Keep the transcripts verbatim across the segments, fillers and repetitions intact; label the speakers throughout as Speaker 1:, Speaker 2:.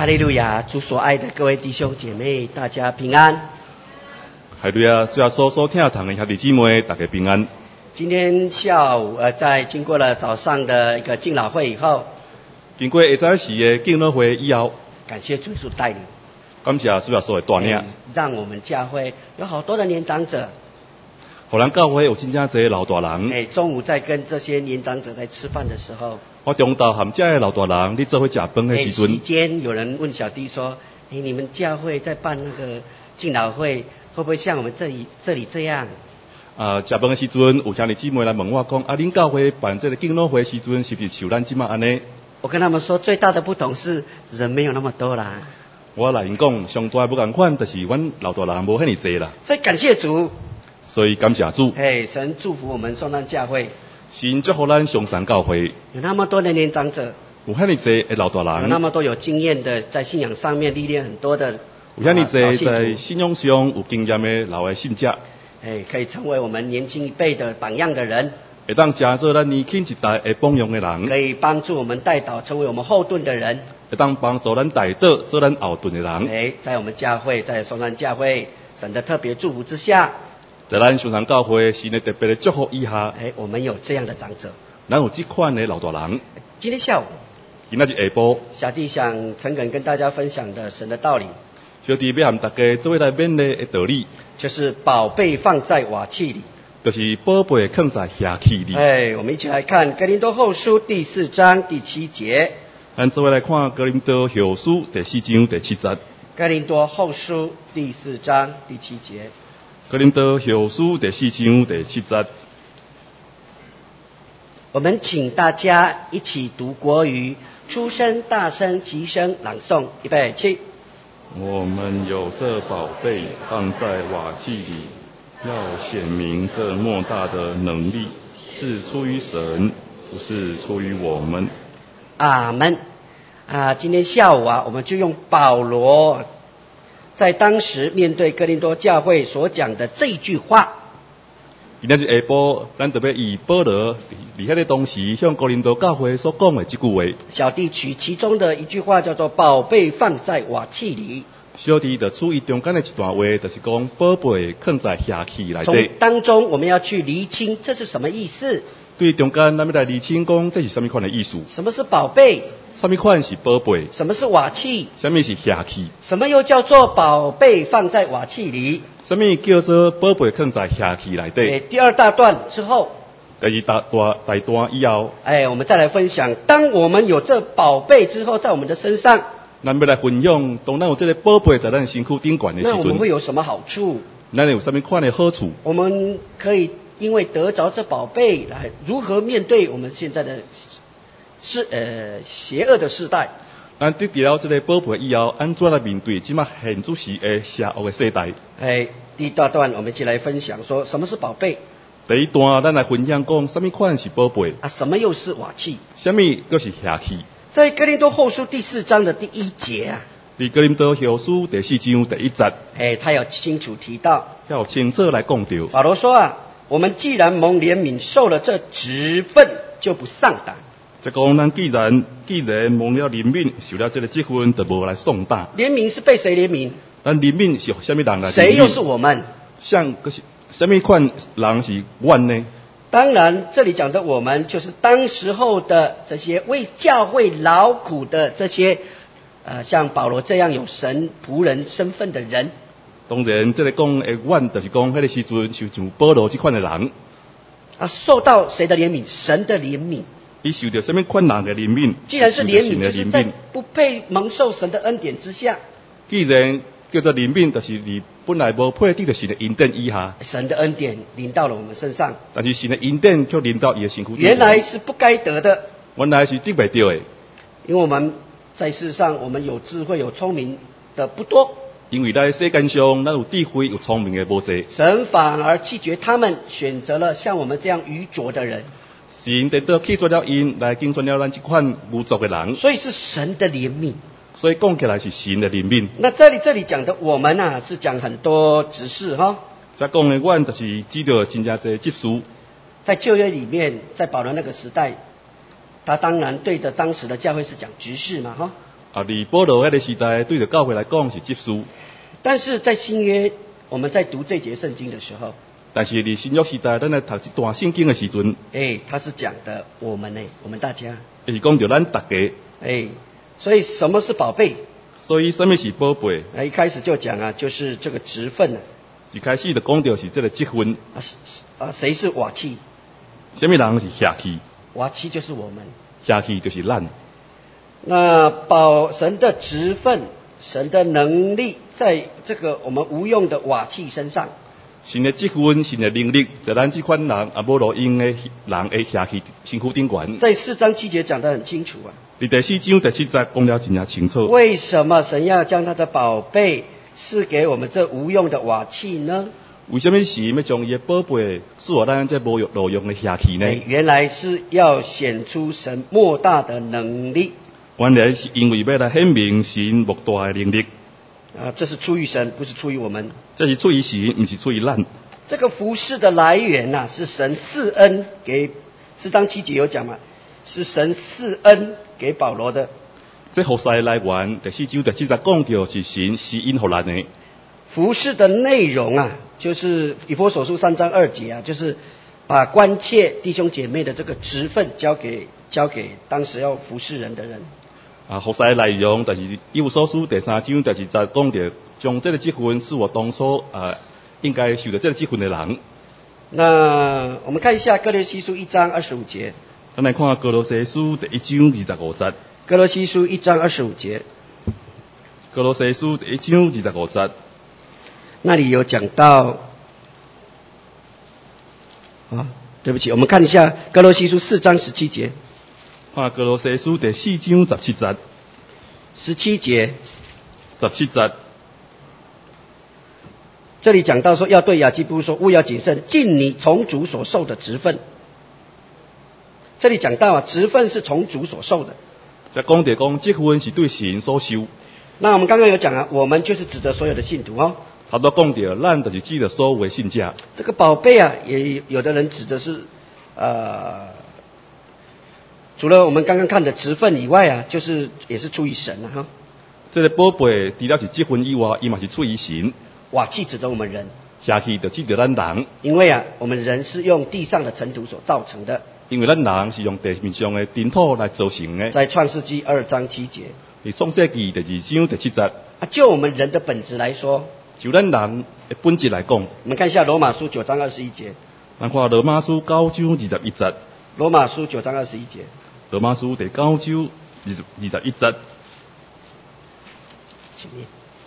Speaker 1: 哈利路亚！主所爱的各位弟兄姐妹，大家平安。
Speaker 2: 哈利路亚！主要所所听堂的兄弟姊妹，大家平安。
Speaker 1: 今天下午，呃，在经过了早上的一个敬老会以后，
Speaker 2: 经过下早时的敬老会以后，
Speaker 1: 感谢主所带领，
Speaker 2: 感谢主要所的带领，
Speaker 1: 哎让我们教会有好多的年长者，
Speaker 2: 互咱教会有真正侪老大人。
Speaker 1: 哎，中午在跟这些年长者在吃饭的时候，
Speaker 2: 我中昼含这些老大人，你做伙食饭的时阵，
Speaker 1: 期间有人问小弟说：“哎，你们教会在办那个敬老会，会不会像我们这里这里这样？”
Speaker 2: 啊，食饭的时阵，有兄弟姊妹来问我讲：“啊，恁教会办这个敬老会时阵，是不是像咱即马安尼？”
Speaker 1: 我跟他们说，最大的不同是人没有那么多啦。
Speaker 2: 我来因讲，上大不共款，就是阮老大人无遐尼济啦。
Speaker 1: 所以感谢主，
Speaker 2: 所以感谢主。
Speaker 1: 哎，神祝福我们双山教会，
Speaker 2: 神祝福咱上山教会，
Speaker 1: 有那么多的年长者，
Speaker 2: 有遐尼济的老大人，
Speaker 1: 有那么多有经验的，在信仰上面历练很多的，
Speaker 2: 有遐尼济
Speaker 1: 啊
Speaker 2: 在信仰上有经验的老的信者，
Speaker 1: 哎，可以成为我们年轻一辈的榜样的人，
Speaker 2: 会当加做咱年轻一代的榜样的人，
Speaker 1: 可以帮助我们带导，成为我们后盾的人，
Speaker 2: 会当帮助咱带导做咱后盾的人。
Speaker 1: 哎，在我们教会，在双山教会，神的特别祝福之下，
Speaker 2: 在咱上山教会神的特别的祝福以下，
Speaker 1: 哎，我们有这样的长者，
Speaker 2: 咱有这款的老大人。
Speaker 1: 今天下午，
Speaker 2: 今仔日下晡，
Speaker 1: 小弟想诚恳跟大家分享的神的道理，
Speaker 2: 小弟要和大家做来勉励的道理，
Speaker 1: 就是宝贝放在瓦器里。
Speaker 2: 就是宝贝放在下器里。
Speaker 1: 哎，我们一起来看哥林多后书第四章第七节。
Speaker 2: 咱做来看哥林多后书第四章第七节。
Speaker 1: 哥林多后书第四章第七节。
Speaker 2: 哥林多后书第四章第七节。
Speaker 1: 我们请大家一起读国语，出声、大声、齐声朗诵，预备起。
Speaker 2: 我们有这宝贝放在瓦器里，要显明这莫大的能力是出于神，不是出于我们。
Speaker 1: 阿门。啊，今天下午啊，我们就用保罗在当时面对哥林多教会所讲的这句话。
Speaker 2: 今天是下晡，咱特别以保罗伫遐个当时向哥林多教会所讲的这句话，
Speaker 1: 小弟取其中的一句话叫做“宝贝放在瓦器里”。
Speaker 2: 小弟就处于中间的一段话，就是讲宝贝放在下器内
Speaker 1: 从
Speaker 2: 底。
Speaker 1: 当中我们要去厘清这是什么意思？
Speaker 2: 对中间，咱们来厘清讲这是什么款的意思？
Speaker 1: 什么是宝贝？
Speaker 2: 什么款是宝贝？
Speaker 1: 什么是瓦器？
Speaker 2: 什么是下器？
Speaker 1: 什么又叫做宝贝放在瓦器里？
Speaker 2: 什么叫做宝贝放在下器内底？
Speaker 1: 哎，第二大段之后，
Speaker 2: 第二大大大段以后，
Speaker 1: 哎，我们再来分享，当我们有这宝贝之后，在我们的身上，
Speaker 2: 咱要来分享，当咱有这个宝贝在咱身躯顶管的时
Speaker 1: 那我们会
Speaker 2: 阵，
Speaker 1: 有什么好处？
Speaker 2: 咱有什么款的好处？
Speaker 1: 我们可以因为得着这宝贝来如何面对我们现在的是呃邪恶的时代？
Speaker 2: 咱得到这个宝贝以后，安怎来面对即马现主时的邪恶的世代？
Speaker 1: 哎，第一大段我们一起来分享说什么是宝贝
Speaker 2: 第一段，咱来分享讲什么款是宝贝，
Speaker 1: 啊？什么又是瓦器？
Speaker 2: 什么又是下器？
Speaker 1: 在哥林多后书第四章的第一节啊，
Speaker 2: 伫哥林多后书第四章第一节，
Speaker 1: 哎，他有清楚提到，
Speaker 2: 要清楚来讲到。
Speaker 1: 保罗说啊，我们既然蒙怜悯，受了这职分，就不丧胆。
Speaker 2: 即讲咱既然既然蒙了怜悯，受了这个积分，就无来送胆。
Speaker 1: 怜悯是被谁怜悯？
Speaker 2: 咱怜悯是什么人来怜悯？
Speaker 1: 谁又是我们？
Speaker 2: 像个是什么款人是阮呢？
Speaker 1: 当然，这里讲的我们，就是当时候的这些为教会劳苦的这些，呃，像保罗这样有神仆人身份的人。
Speaker 2: 当然，这个讲的阮，就是讲迄个时阵，就像保罗这款的人，
Speaker 1: 啊，受到谁的怜悯？神的怜悯。
Speaker 2: 伊受到什么款人的怜悯？
Speaker 1: 既然是怜悯，
Speaker 2: 受到神的
Speaker 1: 就是在
Speaker 2: 怜悯。
Speaker 1: 不配蒙受神的恩典之下，
Speaker 2: 既然叫做怜悯，就是你本来无配得到神的恩典以下，
Speaker 1: 神的恩典临到了我们身上，
Speaker 2: 但是神的恩典却临到伊的身躯。
Speaker 1: 原来是不该得的，
Speaker 2: 原来是得不到的，
Speaker 1: 因为我们在世上，我们有智慧、有聪明的不多，
Speaker 2: 因为在世间上，咱有智慧、有聪明的无济。
Speaker 1: 神反而弃绝他们，选择了像我们这样愚拙的人，
Speaker 2: 神得到弃绝了因，来竞选了咱这款无足的人。
Speaker 1: 所以是神的怜悯。
Speaker 2: 所以讲起来是神的怜悯。
Speaker 1: 那这里这里讲的我们啊，是讲很多执事哈。
Speaker 2: 再讲的阮就是指到真正这执事，
Speaker 1: 在旧约里面，在保罗那个时代，他当然对着当时的教会是讲执事嘛哈。
Speaker 2: 啊，伫保罗迄个时代，对着教会来讲是执事，
Speaker 1: 但是在新约，我们在读这节圣经的时候，
Speaker 2: 但是伫新约时代，咱来读这段圣经的时阵，
Speaker 1: 哎，他是讲的我们呢，我们大家，
Speaker 2: 就是讲着咱大家。
Speaker 1: 哎，所以什么是宝贝？
Speaker 2: 所以什么是宝贝？
Speaker 1: 哎，一开始就讲啊，就是这个职分啊。
Speaker 2: 一开始就讲到是这个积分。
Speaker 1: 啊，是啊，谁是瓦器？
Speaker 2: 什么人是下气？
Speaker 1: 瓦器就是我们。
Speaker 2: 下气就是咱。
Speaker 1: 那宝神的职分、神的能力，在这个我们无用的瓦器身上。
Speaker 2: 神的积分、神的能力，在咱这款人啊，无路用的人的下气身躯顶悬。
Speaker 1: 在四章七节讲得很清楚啊。
Speaker 2: 你第四章第七节讲了真正清楚。
Speaker 1: 为什么神要将他的宝贝赐给我们这无用的瓦器呢？
Speaker 2: 为什么神要将伊的宝贝赐予咱这无用路用的下气呢？
Speaker 1: 原来是要显出神莫大的能力。
Speaker 2: 原来是因为要来显明神莫大的能力。
Speaker 1: 啊，这是出于神，不是出于我们。
Speaker 2: 这是出于神，不是出于咱。
Speaker 1: 这个服事的来源呐、啊，是神赐恩给四章七节有讲嘛，是神赐恩给保罗的。
Speaker 2: 这服事的来源，第四章第七节讲到是神施恩给咱的。
Speaker 1: 服事的内容啊，就是以弗所书三章二节啊，就是把关切弟兄姐妹的这个职分交给交给当时要服事人的人。
Speaker 2: 啊，服事的内容，但是以弗所书第三章第七节讲到，将这个职分是我当初啊应该受到这个职分的人。
Speaker 1: 那我们看一下哥罗西书一章二十五节。
Speaker 2: 咱来看哥罗西书第一章二十五节。
Speaker 1: 哥罗西书一章二十五节。
Speaker 2: 哥罗西书第一章二十五节。
Speaker 1: 那里有讲到，啊，对不起，我们看一下哥罗西书四章十七节。
Speaker 2: 看哥罗西书第四章十七节。
Speaker 1: 十七节。
Speaker 2: 十七节。
Speaker 1: 这里讲到说，要对亚基布说，务要谨慎，尽你从主所受的职分。这里讲到啊，职分是从主所受的。
Speaker 2: 这讲的讲，职分是对神所受。
Speaker 1: 那我们刚刚有讲啊，我们就是指的所有的信徒哦。
Speaker 2: 他都讲到，咱就是指的所有的信者。
Speaker 1: 这个宝贝啊，也有的人指的是，呃，除了我们刚刚看的职分以外啊，就是也是出于神啊哈。
Speaker 2: 这个宝贝除了是职分以外，伊嘛是出于神。
Speaker 1: 瓦器指着我们人。
Speaker 2: 下气就指着咱人。
Speaker 1: 因为啊，我们人是用地上的尘土所造成的。
Speaker 2: 因为咱人是用地面上的尘土来造成的。
Speaker 1: 在创世纪二章七节。
Speaker 2: 伫创世纪第二章第七节。
Speaker 1: 啊，就我们人的本质来说。
Speaker 2: 就咱人的本质来讲。
Speaker 1: 我们看一下罗马书九章二十一节。
Speaker 2: 咱看罗马书九章二十一节。
Speaker 1: 罗马书九章二十一节。
Speaker 2: 罗马书第九章二十二十一节。
Speaker 1: 请念。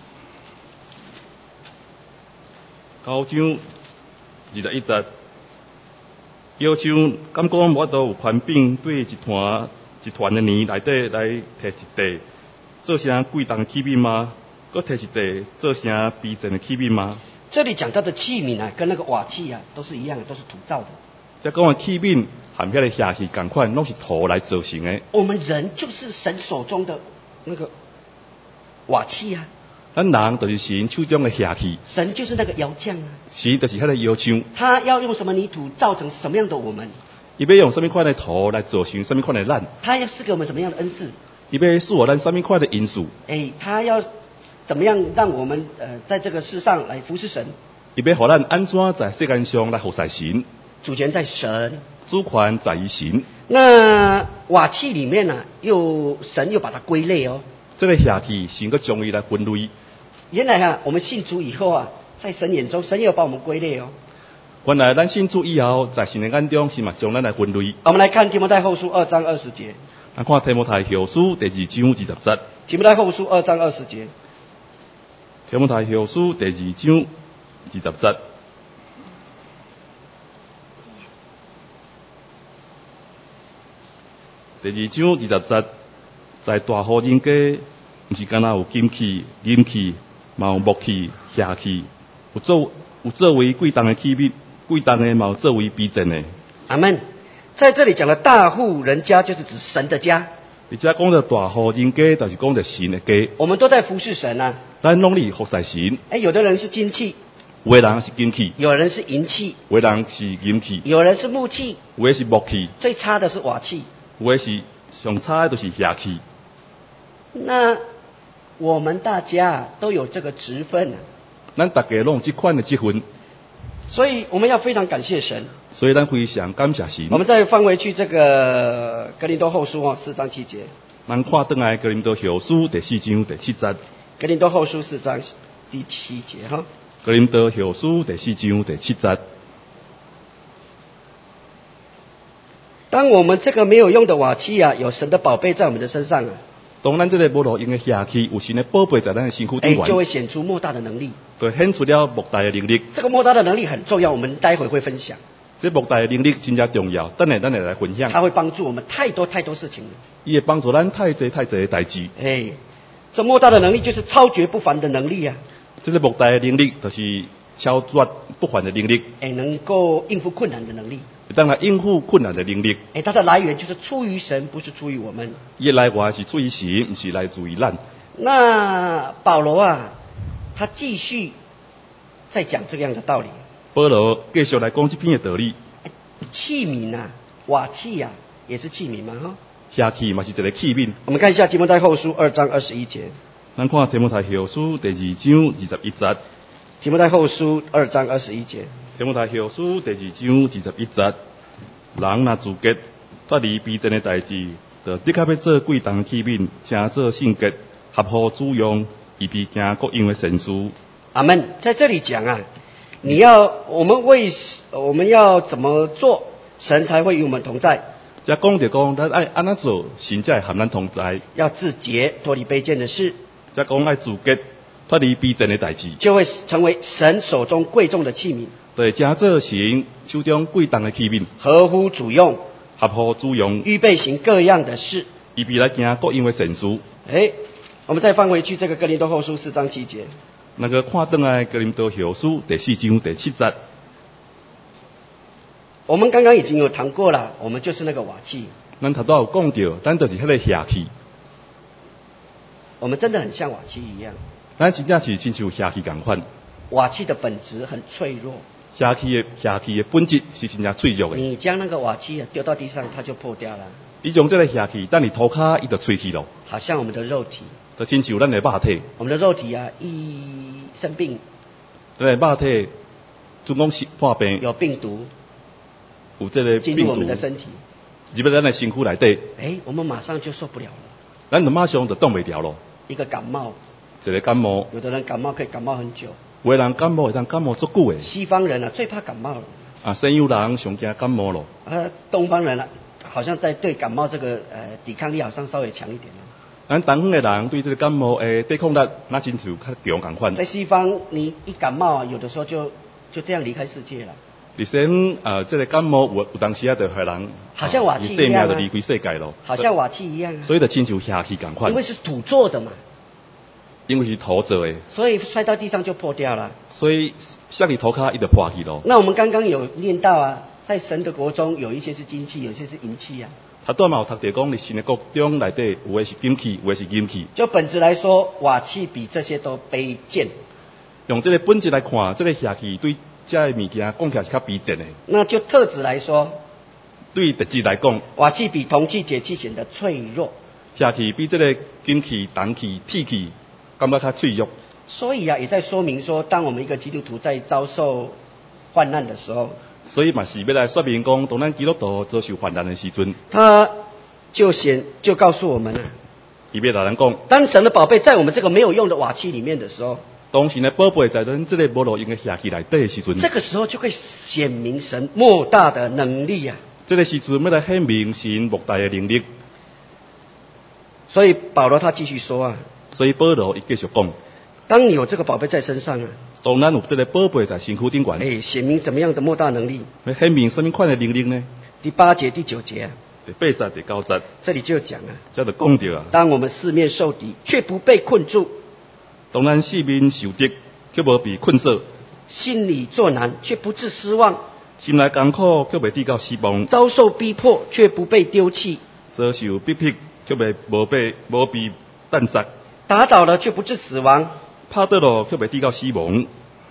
Speaker 2: 九章二十一节，要求敢讲我都有权柄对一团一团的泥内底来摕一地，做成贵重的器皿吗？搁摕一地做成卑贱的器皿吗？
Speaker 1: 这里讲到的器皿啊，跟那个瓦器啊，都是一样的，都是土造的。
Speaker 2: 这讲的器皿含遐个下气同款，拢是土来造成的。
Speaker 1: 我们人就是神手中的那个瓦器啊。
Speaker 2: 咱人就是神手中的下气。
Speaker 1: 神就是那个窑匠啊。
Speaker 2: 神就是迄个窑匠。
Speaker 1: 他要用什么泥土造成什么样的我们？
Speaker 2: 伊要用什么款的土来造成什么款的咱？
Speaker 1: 他要赐给我们什么样的恩赐？
Speaker 2: 伊要赐我咱什么款的因素？
Speaker 1: 哎，他要怎么样让我们呃在这个世上来服侍神？
Speaker 2: 伊要互咱安怎在世间上来服侍神？
Speaker 1: 主权在神，
Speaker 2: 主权在于神。
Speaker 1: 那瓦器里面呢、啊，又神又把它归类哦。
Speaker 2: 这个下气神个将伊来分类。
Speaker 1: 原来啊，我们信主以后啊，在神眼中，神也有把我们归类哦。
Speaker 2: 原来咱信主以后，在神的眼中，神嘛将咱来分类。
Speaker 1: 我们来看提摩太后书二章二十节。
Speaker 2: 咱看提摩太后书第二章二十节。
Speaker 1: 提摩太后书二章二十节。
Speaker 2: 提摩太后书第二章二十节。第二章二十节，在大河人家，不是干那有金器、银器，嘛有木器、铁器，有作有作为贵重的器皿，贵重的嘛有作为卑贱的。
Speaker 1: 阿门。在这里讲的大户人家，就是指神的家。
Speaker 2: 而且讲到大户人家，就是讲到神的家。
Speaker 1: 我们都在服侍神啊。
Speaker 2: 咱拢哩服侍神。
Speaker 1: 哎，有的人是金器，
Speaker 2: 有的人是金器，
Speaker 1: 有人是银器，
Speaker 2: 有的人是银器，
Speaker 1: 有人是木器，
Speaker 2: 有的是木器，
Speaker 1: 最差的是瓦器。
Speaker 2: 有的是上差的就是下器。
Speaker 1: 那我们大家都有这个职分啊，
Speaker 2: 咱大家拢有这款的积分，
Speaker 1: 所以我们要非常感谢神。
Speaker 2: 所以咱非常感谢神。
Speaker 1: 我们再翻回去这个格林多后书哦，四章七节。
Speaker 2: 咱看倒来哥林多后书第四章第七节。
Speaker 1: 格林多后书四章第七节哈。
Speaker 2: 哥林多后书第四章第七节。
Speaker 1: 当我们这个没有用的瓦器啊，有神的宝贝在我们的身上啊，
Speaker 2: 当咱这个无路用的下器，有神的宝贝在咱的身躯顶
Speaker 1: 哎，
Speaker 2: 端，
Speaker 1: 就会显出莫大的能力。
Speaker 2: 就显出了莫大的能力。
Speaker 1: 这个莫大的能力很重要，我们待会会分享。
Speaker 2: 这莫大的能力真正重要，等下咱来来分享。
Speaker 1: 它会帮助我们太多太多事情了。
Speaker 2: 伊会帮助咱太济太济的代志。
Speaker 1: 哎，这莫大的能力就是超绝不凡的能力啊！
Speaker 2: 这个莫大的能力，就是超绝不凡的能力。
Speaker 1: 哎，能够应付困难的能力。
Speaker 2: 当来应付困难的能力。
Speaker 1: 哎，它的来源就是出于神，不是出于我们。
Speaker 2: 伊来源是出于神，不是来自于咱。
Speaker 1: 那保罗啊，他继续在讲这样的道理。
Speaker 2: 保罗继续来讲这篇的道理。
Speaker 1: 器皿啊，瓦器啊，也是器皿嘛哈。
Speaker 2: 下器嘛是一个器皿。
Speaker 1: 我们看一下提摩太后书二章二十一节。
Speaker 2: 咱看提摩太后书第二章二十一节。
Speaker 1: 提摩太后书二章二十一节。
Speaker 2: 提摩太后书第二章二十一节。人若自觉脱离卑賤的代志，就的確要做貴重器皿，正做聖潔，合乎主用，以便行各樣的善事。
Speaker 1: 阿門。在這裡講啊，你要我們為我們要怎麼做，神才會與我們同在。
Speaker 2: 即講就講，咱愛安怎做，神才會和咱同在。
Speaker 1: 要自潔，脫離卑賤的事。
Speaker 2: 即講愛自覺脱離卑賤的代志，
Speaker 1: 就會成為神手中貴重的器皿。
Speaker 2: 對，正做神手中貴重的器皿，
Speaker 1: 合乎主用，
Speaker 2: 合乎主用，
Speaker 1: 預備行各樣的事，
Speaker 2: 以便來行各樣的善事。
Speaker 1: 哎，我們再翻回去這個哥林多後書四章七節。
Speaker 2: 那個看轉來哥林多後書第四章第七節。
Speaker 1: 我們剛剛已經有談過了，我們就是那個瓦器。
Speaker 2: 咱頭都有講到，咱就是迄個下器。
Speaker 1: 我們真的很像瓦器一樣。
Speaker 2: 咱真正是親像下器同款。
Speaker 1: 瓦器的本質很脆弱。
Speaker 2: 下器的下器的本質是真正脆弱的。
Speaker 1: 你將那個瓦器啊丟到地上，它就破掉了。
Speaker 2: 伊將這個下器，等你塗骹，伊就脆去咯。
Speaker 1: 好像我們的肉體。
Speaker 2: 就親像咱的肉體。
Speaker 1: 我們的肉體啊，一生病。
Speaker 2: 咱的肉體，總講是破病。
Speaker 1: 有病毒。
Speaker 2: 有這個病毒。
Speaker 1: 進入我們的身體。
Speaker 2: 入到咱的身軀內底。
Speaker 1: 哎，我們馬上就受不了了。
Speaker 2: 咱就馬上就擋袂了咯。
Speaker 1: 一個感冒。
Speaker 2: 一個感冒。
Speaker 1: 有的人感冒可以感冒很久。
Speaker 2: 有的人感冒會當感冒足久誒。
Speaker 1: 西方人啊最怕感冒了。
Speaker 2: 啊，西洋人上驚感冒咯。
Speaker 1: 啊，東方人啊，好像在對感冒這個呃抵抗力好像稍微強一點咯。
Speaker 2: 咱東方嘅人對這個感冒誒抵抗力那真就較強共款。
Speaker 1: 在西方，你一感冒啊，有的時候就就這樣離開世界了。
Speaker 2: 你先啊，這個感冒有有當時啊，就係人
Speaker 1: 好像瓦器一樣啊，
Speaker 2: 生命就離開世界咯。
Speaker 1: 好像瓦器一樣啊。
Speaker 2: 所以就親像下器共款。
Speaker 1: 因為是土做的嘛。
Speaker 2: 因為是土做的，
Speaker 1: 所以摔到地上就破掉了。
Speaker 2: 所以像你塗骹伊就破去咯。
Speaker 1: 那我們剛剛有念到啊，在神的國中有一些是金器，有些是銀器啊。
Speaker 2: 他多嘛有讀地講，你神的國中內底有的是金器，有的是銀器。
Speaker 1: 就本質來說，瓦器比這些都卑賤。
Speaker 2: 用這個本質來看，這個下器對這個物件講起來是較卑賤的。
Speaker 1: 那就特質來說，
Speaker 2: 對特質來講，
Speaker 1: 瓦器比銅器、鐵器顯得脆弱。
Speaker 2: 下器比這個金器、銅器、鐵器感覺較脆弱。
Speaker 1: 所以啊，也在說明說，當我們一個基督徒在遭受患難的時候，
Speaker 2: 所以嘛是要來說明講，當咱基督徒遭受患難的時陣，
Speaker 1: 他就顯就告訴我們啊，
Speaker 2: 伊要來咱講，
Speaker 1: 當神的寶貝在我們這個沒有用的瓦器裡面的時候，
Speaker 2: 當神的寶貝在咱這個無路用的下器內底的時陣，
Speaker 1: 這個時候就會顯明神莫大的能力啊！
Speaker 2: 這個時陣要來顯明神莫大的能力。
Speaker 1: 所以保羅他繼續說啊，
Speaker 2: 所以保羅伊繼續講，
Speaker 1: 當你有這個寶貝在身上啊，
Speaker 2: 當咱有這個寶貝在身軀頂懸，
Speaker 1: 哎，顯明怎麼樣的莫大能力？
Speaker 2: 要顯明什麼款的能力呢？
Speaker 1: 第八節、第九節啊，
Speaker 2: 第八節、第九節，
Speaker 1: 這裡就講啊，
Speaker 2: 這就講到啊，
Speaker 1: 當我們四面受敵，卻不被困住；
Speaker 2: 當咱四面受敵，卻無被困鎖；
Speaker 1: 心裡作難，卻不致失望；
Speaker 2: 心內艱苦，卻未至到失望；
Speaker 1: 遭受逼迫，卻不被丟棄；
Speaker 2: 遭受逼迫，卻未無被無被彈殺；
Speaker 1: 打倒了，卻不致死亡。
Speaker 2: 拍倒了，卻未至到死亡。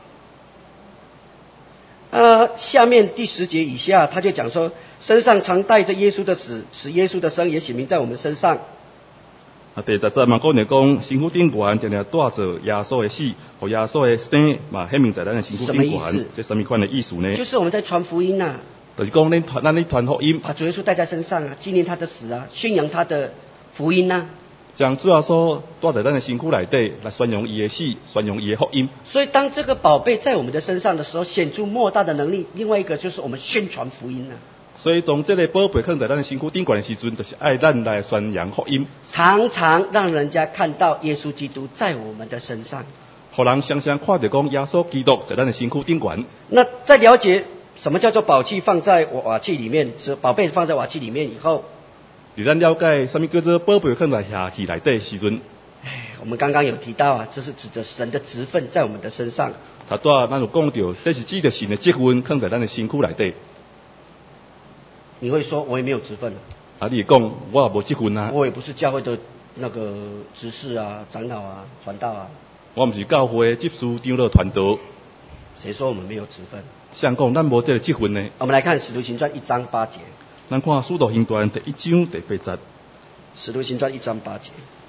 Speaker 1: 呃，下面第十節以下，他就講說，身上常帶着耶穌的死，使耶穌的生也顯明在我們身上。
Speaker 2: 啊，第十节嘛讲着讲，身躯顶悬定定带着耶稣的死，和耶稣的生嘛显明在咱的身躯顶悬，这什么款的意思呢？
Speaker 1: 就是我们在传福音呐、啊，
Speaker 2: 就是讲咱传咱咧传福音，
Speaker 1: 把主耶稣带在身上啊，纪念他的死啊，宣扬他的福音呐、啊。
Speaker 2: 将主耶稣带在咱的身躯内底，来宣扬伊的死，宣扬伊的福音。
Speaker 1: 所以，当这个宝贝在我们的身上的时候，显出莫大的能力。另外一个就是我们宣传福音啊。
Speaker 2: 所以，当这个宝贝放在咱的身躯顶悬的时阵，就是爱咱来宣扬福音，
Speaker 1: 常常让人家看到耶稣基督在我们的身上，
Speaker 2: 互人常常看到讲耶稣基督在咱的身躯顶悬。
Speaker 1: 那在了解什么叫做宝器放在瓦器里面，宝贝放在瓦器里面以后，
Speaker 2: 与咱了解什么叫做宝贝放在下器内底的时阵，
Speaker 1: 哎，我们刚刚有提到啊，这是指着神的职分在我们的身上。
Speaker 2: 他多咱有讲到，这是指着神的职分放在咱的身躯内底。
Speaker 1: 你会说，我也没有职分啊。
Speaker 2: 啊，你讲我也无职分啊。
Speaker 1: 我也不是教会的那个执事啊、长老啊、传道啊。
Speaker 2: 我不是教会执事、长老、传道。
Speaker 1: 谁说我们没有职分？
Speaker 2: 谁讲咱无这个职分呢？
Speaker 1: 我们来看《使徒行传》一章八节。
Speaker 2: 咱看《使徒行传》第一章第八节。《
Speaker 1: 使徒行传》一章八节。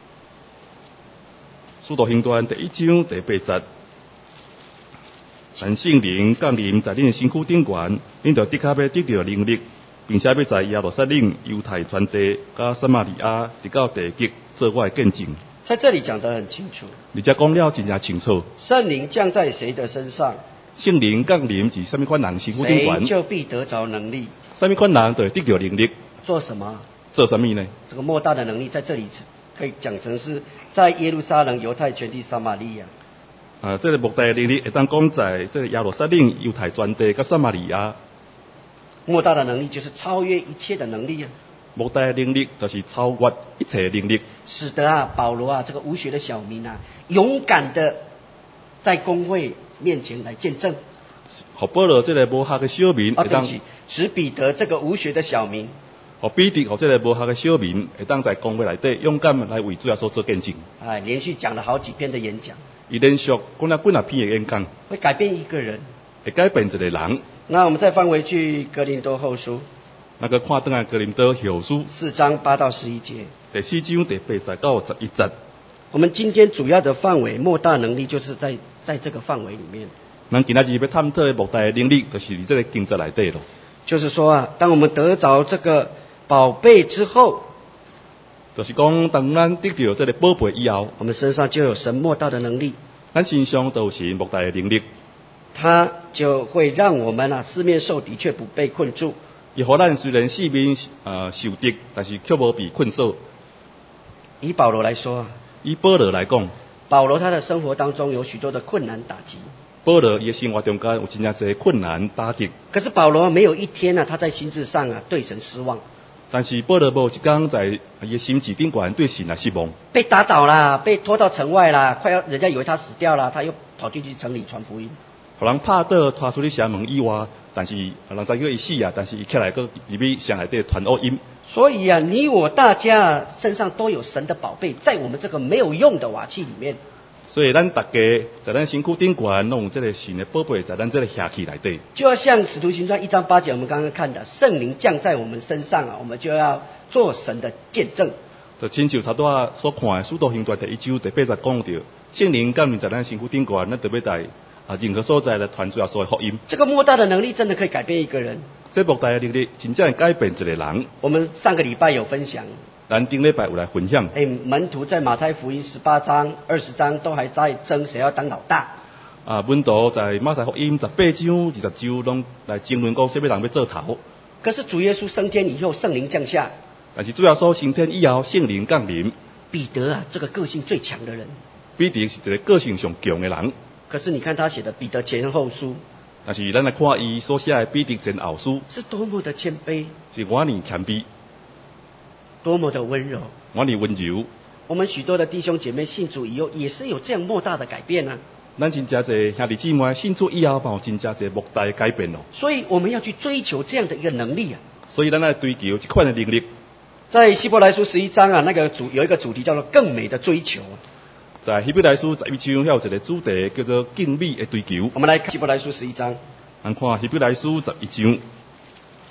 Speaker 2: 《使徒行传》第一章第八节。但圣灵降临在恁的身躯顶悬，恁就的确要得到能力，并且要在耶路撒冷、犹太全地、甲撒玛利亚，直到地极，做我的见证。
Speaker 1: 在这里讲得很清楚。
Speaker 2: 而且讲了真正清楚。
Speaker 1: 圣灵降在谁的身上？
Speaker 2: 圣灵降临是什么款人身躯顶悬？
Speaker 1: 谁就必得着能力。
Speaker 2: 什么款人就会得到能力？
Speaker 1: 做什么？
Speaker 2: 做什么呢？
Speaker 1: 这个莫大的能力在这里可以讲成是在耶路撒冷、犹太全地、撒玛利亚。
Speaker 2: 啊，这个莫大的能力会当讲在这个耶路撒冷、犹太全地、甲撒玛利亚。
Speaker 1: 莫大的能力就是超越一切的能力啊！
Speaker 2: 莫大的能力就是超越一切的能力，
Speaker 1: 使得啊保罗啊这个无学的小民啊，勇敢的在公会面前来见证。
Speaker 2: 好，保罗这个无学的小民会当，
Speaker 1: 啊、使彼得这个无学的小民，
Speaker 2: 好彼得和这个无学的小民会当在公会内底勇敢来为主耶稣做见证。
Speaker 1: 哎，连续讲了好几篇的演讲。
Speaker 2: 伊连续讲了几啊篇的演讲，
Speaker 1: 会改变一个人，
Speaker 2: 会改变一个人。
Speaker 1: 那我们再翻回去哥林多后书，
Speaker 2: 那个看登来哥林多后书
Speaker 1: 四章八到十一节，
Speaker 2: 第四章第八节到十一节。
Speaker 1: 我们今天主要的范围莫大能力就是在在这个范围里面。
Speaker 2: 咱今仔日要探讨的莫大的能力，就是伫这个经节内底咯。
Speaker 1: 就是说啊，当我们得着这个宝贝之后，
Speaker 2: 就是讲当咱得到这个宝贝以后，
Speaker 1: 我们身上就有神莫大的能力，
Speaker 2: 咱身上都是莫大的能力。
Speaker 1: 它就会让我们啊四面受敌却不被困住。
Speaker 2: 伊互咱虽然四面呃受敌，但是却无被困锁。
Speaker 1: 以保罗来说啊，
Speaker 2: 以保罗来讲，
Speaker 1: 保罗他的生活当中有许多的困难打击。
Speaker 2: 保罗伊的生活中间有真正些困难打击。
Speaker 1: 可是保罗没有一天啊，他在心智上啊对神失望。
Speaker 2: 但是保罗无一天在伊的心智顶悬对神来失望。
Speaker 1: 被打倒啦，被拖到城外啦，快要人家以为他死掉了，他又跑进去城里传福音。
Speaker 2: 互人拍倒拖出去城门以外，但是人知叫伊死啊，但是伊起来搁入去城内底传福音。
Speaker 1: 所以啊，你我大家身上都有神的宝贝，在我们这个没有用的瓦器里面。
Speaker 2: 所以咱大家在咱身躯顶悬弄这个神的宝贝，在咱这个下器内底。
Speaker 1: 就要像使徒行传一章八节我们刚刚看的，圣灵降在我们身上啊，我们就要做神的见证。
Speaker 2: 就亲像差不多所看的使徒行传第一章第八节讲到，圣灵降临在咱身躯顶悬，咱特别在啊任何所在来传出来所有福音。
Speaker 1: 这个莫大的能力真的可以改变一个人。
Speaker 2: 这莫大的能力真正会改变一个人。
Speaker 1: 我们上个礼拜有分享，
Speaker 2: 咱顶礼拜有来分享。
Speaker 1: 哎，门徒在马太福音十八章、二十章都还在争谁要当老大。
Speaker 2: 啊，门徒在马太福音十八章、二十章拢来争论讲，什么人要做头。
Speaker 1: 可是主耶稣升天以后，圣灵降下。
Speaker 2: 但是主要说升天以后，圣灵降临。
Speaker 1: 彼得啊，这个个性最强的人。
Speaker 2: 彼得是一个个性上强的人。
Speaker 1: 可是你看他写的《彼得前后书》，
Speaker 2: 但是咱来看伊所写的《彼得前后书》，
Speaker 1: 是多么的谦卑，
Speaker 2: 是我尼谦卑，
Speaker 1: 多么的温柔，
Speaker 2: 我尼温柔。
Speaker 1: 我们许多的弟兄姐妹信主以后，也是有这样莫大的改变啊。
Speaker 2: 咱真正侪兄弟姊妹信主以后，嘛有真正侪莫大的改变咯。
Speaker 1: 所以我们要去追求这样的一个能力啊。
Speaker 2: 所以咱来追求这款的能力。
Speaker 1: 在希伯来书十一章啊，那个主有一个主题叫做更美的追求。
Speaker 2: 在希伯来书十一章还有一个主题叫做更美的追求。
Speaker 1: 我们来看希伯来书十一章。
Speaker 2: 咱看希伯来书十一章。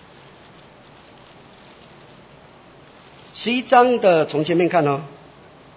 Speaker 1: 十一章的从前面看哦。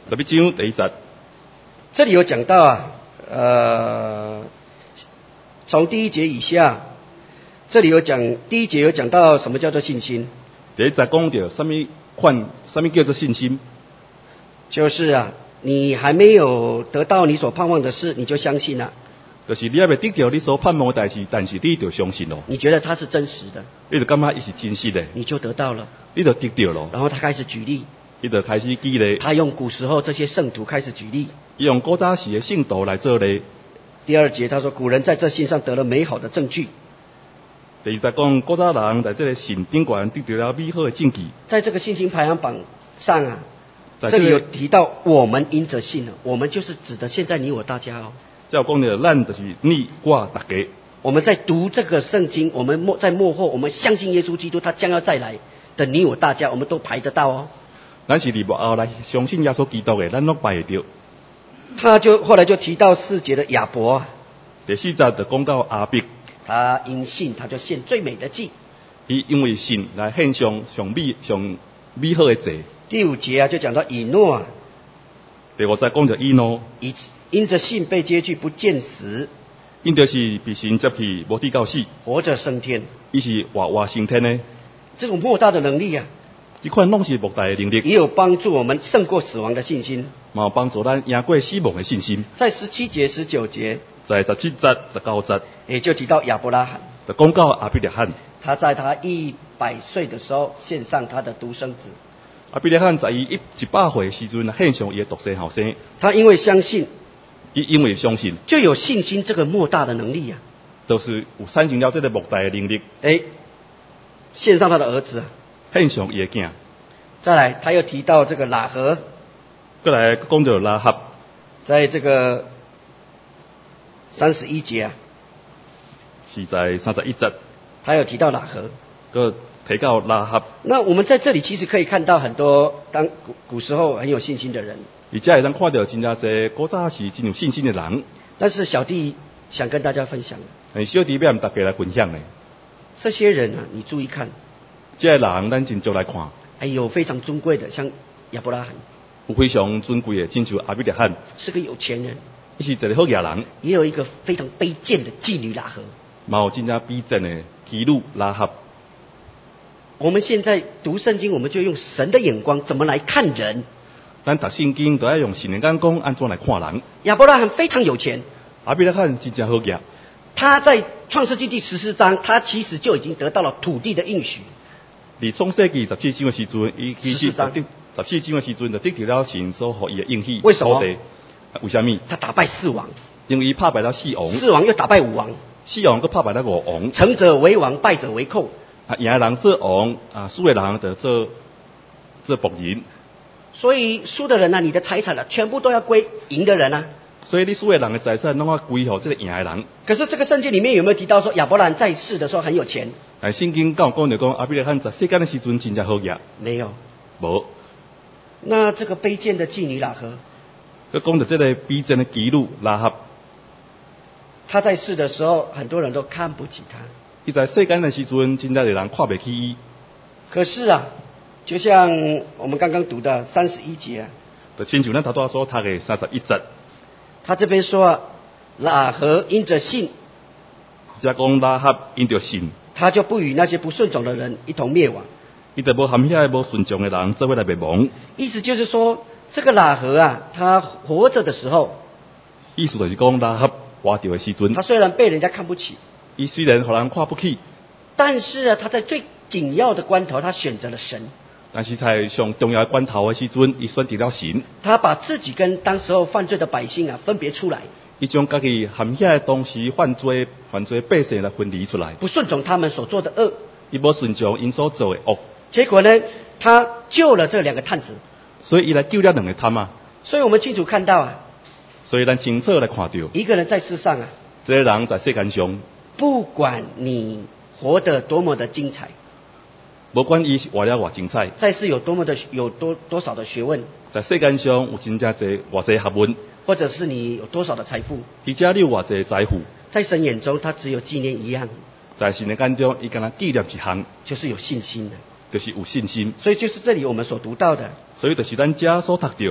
Speaker 2: 十一章第一节，
Speaker 1: 这里有讲到啊，呃，从第一节以下，这里有讲第一节有讲到什么叫做信心，
Speaker 2: 第一节讲到什么款，什么叫做信心，
Speaker 1: 就是啊，你还没有得到你所盼望的事，你就相信了。
Speaker 2: 就是你还未得到你所盼望的代志，但是你就相信咯。
Speaker 1: 你觉得它是真实的，
Speaker 2: 你就感觉伊是真实的，
Speaker 1: 你就得到了，
Speaker 2: 你就得到咯。
Speaker 1: 然后他开始举例，
Speaker 2: 你就开始举例，
Speaker 1: 他用古时候这些圣徒开始举例。
Speaker 2: 伊用古早时的圣徒来做例。
Speaker 1: 第二节他说，古人在这信上得了美好的证据。
Speaker 2: 第二节讲古早人在这个信顶悬得到了美好的证据。
Speaker 1: 在这个信心排行榜上啊，
Speaker 2: 在这
Speaker 1: 这里有提到我们因着信了，我们就是指的现在你我大家哦。
Speaker 2: 这有讲到咱就是你我大家。
Speaker 1: 我们在读这个圣经，我们末在末后，我们相信耶稣基督他将要再来的你我大家，我们都排得到哦。
Speaker 2: 咱是伫幕后来相信耶稣基督的，咱都排得到。
Speaker 1: 他就后来就提到四节的亚伯啊，
Speaker 2: 第四节就讲到亚伯，
Speaker 1: 他因信他就献最美的祭。
Speaker 2: 伊因为信来献上上美上美好的祭。
Speaker 1: 第五节啊就讲到以诺啊，
Speaker 2: 第五节讲到以诺，
Speaker 1: 以因着信被接去，不见死，
Speaker 2: 因就是被神接去，无地到死，
Speaker 1: 活着升天。
Speaker 2: 伊是活活升天的。
Speaker 1: 这种莫大的能力啊，
Speaker 2: 这款拢是莫大的能力，
Speaker 1: 也有帮助我们胜过死亡的信心。
Speaker 2: 嘛有帮助咱赢过死亡的信心。
Speaker 1: 在十七节、十九节，
Speaker 2: 在十七节、十九节，
Speaker 1: 也就提到亚伯拉罕，
Speaker 2: 就讲到亚伯拉罕。
Speaker 1: 他在他一百岁的时候献上他的独生子。
Speaker 2: 亚伯拉罕在伊一一百岁的时阵献上伊的独生后生。
Speaker 1: 他因为相信，
Speaker 2: 伊因为相信，
Speaker 1: 就有信心这个莫大的能力啊，
Speaker 2: 就是有产生了这个莫大的能力。
Speaker 1: 哎，献上他的儿子啊，
Speaker 2: 献上伊的囝。
Speaker 1: 再来，他又提到这个喇合，
Speaker 2: 过来讲到拉合，
Speaker 1: 在这个三十一节啊，
Speaker 2: 是在三十一节，
Speaker 1: 他有提到喇合。
Speaker 2: 个提到拉合。
Speaker 1: 那我们在这里其实可以看到很多当古古时候很有信心的人，
Speaker 2: 而且会当看到真正侪古早时真有信心的人。
Speaker 1: 但是小弟想跟大家分享，
Speaker 2: 很小弟要和大家来分享的。
Speaker 1: 这些人啊，你注意看，
Speaker 2: 这个人咱真足来看，
Speaker 1: 还有非常尊贵的，像亚伯拉罕，
Speaker 2: 有非常尊贵的，亲像亚伯拉罕，
Speaker 1: 是个有钱人，
Speaker 2: 伊是一个好野人。
Speaker 1: 也有一个非常卑贱的妓女喇合。
Speaker 2: 嘛有真正卑贱的基路拉合。
Speaker 1: 我们现在读圣经，我们就用神的眼光怎么来看人。
Speaker 2: 咱读圣经都要用神的眼光安怎来看人。
Speaker 1: 亚伯拉罕非常有钱，
Speaker 2: 亚伯拉罕真正好业。
Speaker 1: 他在创世纪第十四章，他其实就已经得到了土地的应许。
Speaker 2: 伫创世纪十四章的时阵，伊其实
Speaker 1: 十四章
Speaker 2: 十四章的时阵就得到了神所予伊的应许。
Speaker 1: 为什么？
Speaker 2: 为什么？
Speaker 1: 他打败四王，
Speaker 2: 因为伊打败了四王，
Speaker 1: 四王又打败五王，
Speaker 2: 四王佮打败了五王。
Speaker 1: 成者为王，败者为寇。
Speaker 2: 啊，赢的人做王，啊，输的人就做做仆人。
Speaker 1: 所以输的人呢、啊，你的财产呢、啊，全部都要归赢的人啊。
Speaker 2: 所以你输的人的财产拢要归予这个赢的人。
Speaker 1: 可是这个圣经里面有没有提到说亚伯兰在世的时候很有钱？
Speaker 2: 哎，圣经刚有讲就讲亚伯拉罕在世间的时阵真正好业。
Speaker 1: 没有。
Speaker 2: 无。
Speaker 1: 那这个卑贱的妓女喇合，
Speaker 2: 佢讲到这个卑贱的基路拉合，
Speaker 1: 他在世的时候，很多人都看不起他。
Speaker 2: 伊在世间的时阵，真正有人看不起伊。
Speaker 1: 可是啊，就像我们刚刚读的三十一节啊，
Speaker 2: 就亲像咱头拄所读的三十一节，
Speaker 1: 他这边说、啊、喇合因着信，
Speaker 2: 即讲拉合因着信，
Speaker 1: 他就不与那些不顺从的人一同灭亡。
Speaker 2: 伊就无含遐无顺从的人做伙来灭亡。
Speaker 1: 意思就是说，这个喇合啊，他活着的时候，
Speaker 2: 意思就是讲拉合活着的时阵，
Speaker 1: 他虽然被人家看不起，
Speaker 2: 伊虽然互人看不起，
Speaker 1: 但是啊，他在最紧要的关头，他选择了神。
Speaker 2: 但是在上重要的关头的时阵，伊选择了神。
Speaker 1: 他把自己跟当时候犯罪的百姓啊分别出来，
Speaker 2: 伊将家己含遐当时犯罪犯罪百姓来分离出来，
Speaker 1: 不顺从他们所做的恶，
Speaker 2: 伊无顺从因所做的恶。
Speaker 1: 结果呢，他救了这两个探子，
Speaker 2: 所以伊来救了两个探啊。
Speaker 1: 所以我们清楚看到啊，
Speaker 2: 所以咱清楚来看到，
Speaker 1: 一个人在世上啊，
Speaker 2: 这个人在世间上，
Speaker 1: 不管你活得多么的精彩，
Speaker 2: 无管伊活了偌精彩，
Speaker 1: 在世有多么的有多多少的学问，
Speaker 2: 在世间上有真正侪偌侪学问，
Speaker 1: 或者是你有多少的财富，
Speaker 2: 或者你有偌侪财富，
Speaker 1: 在神眼中，他只有纪念一样，
Speaker 2: 在神的眼中，伊敢若纪念一项，
Speaker 1: 就是有信心的，
Speaker 2: 就是有信心。
Speaker 1: 所以就是这里我们所读到的，
Speaker 2: 所以就是咱遮所读到的，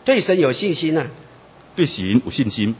Speaker 1: 对神有信心啊。
Speaker 2: 对神有信心。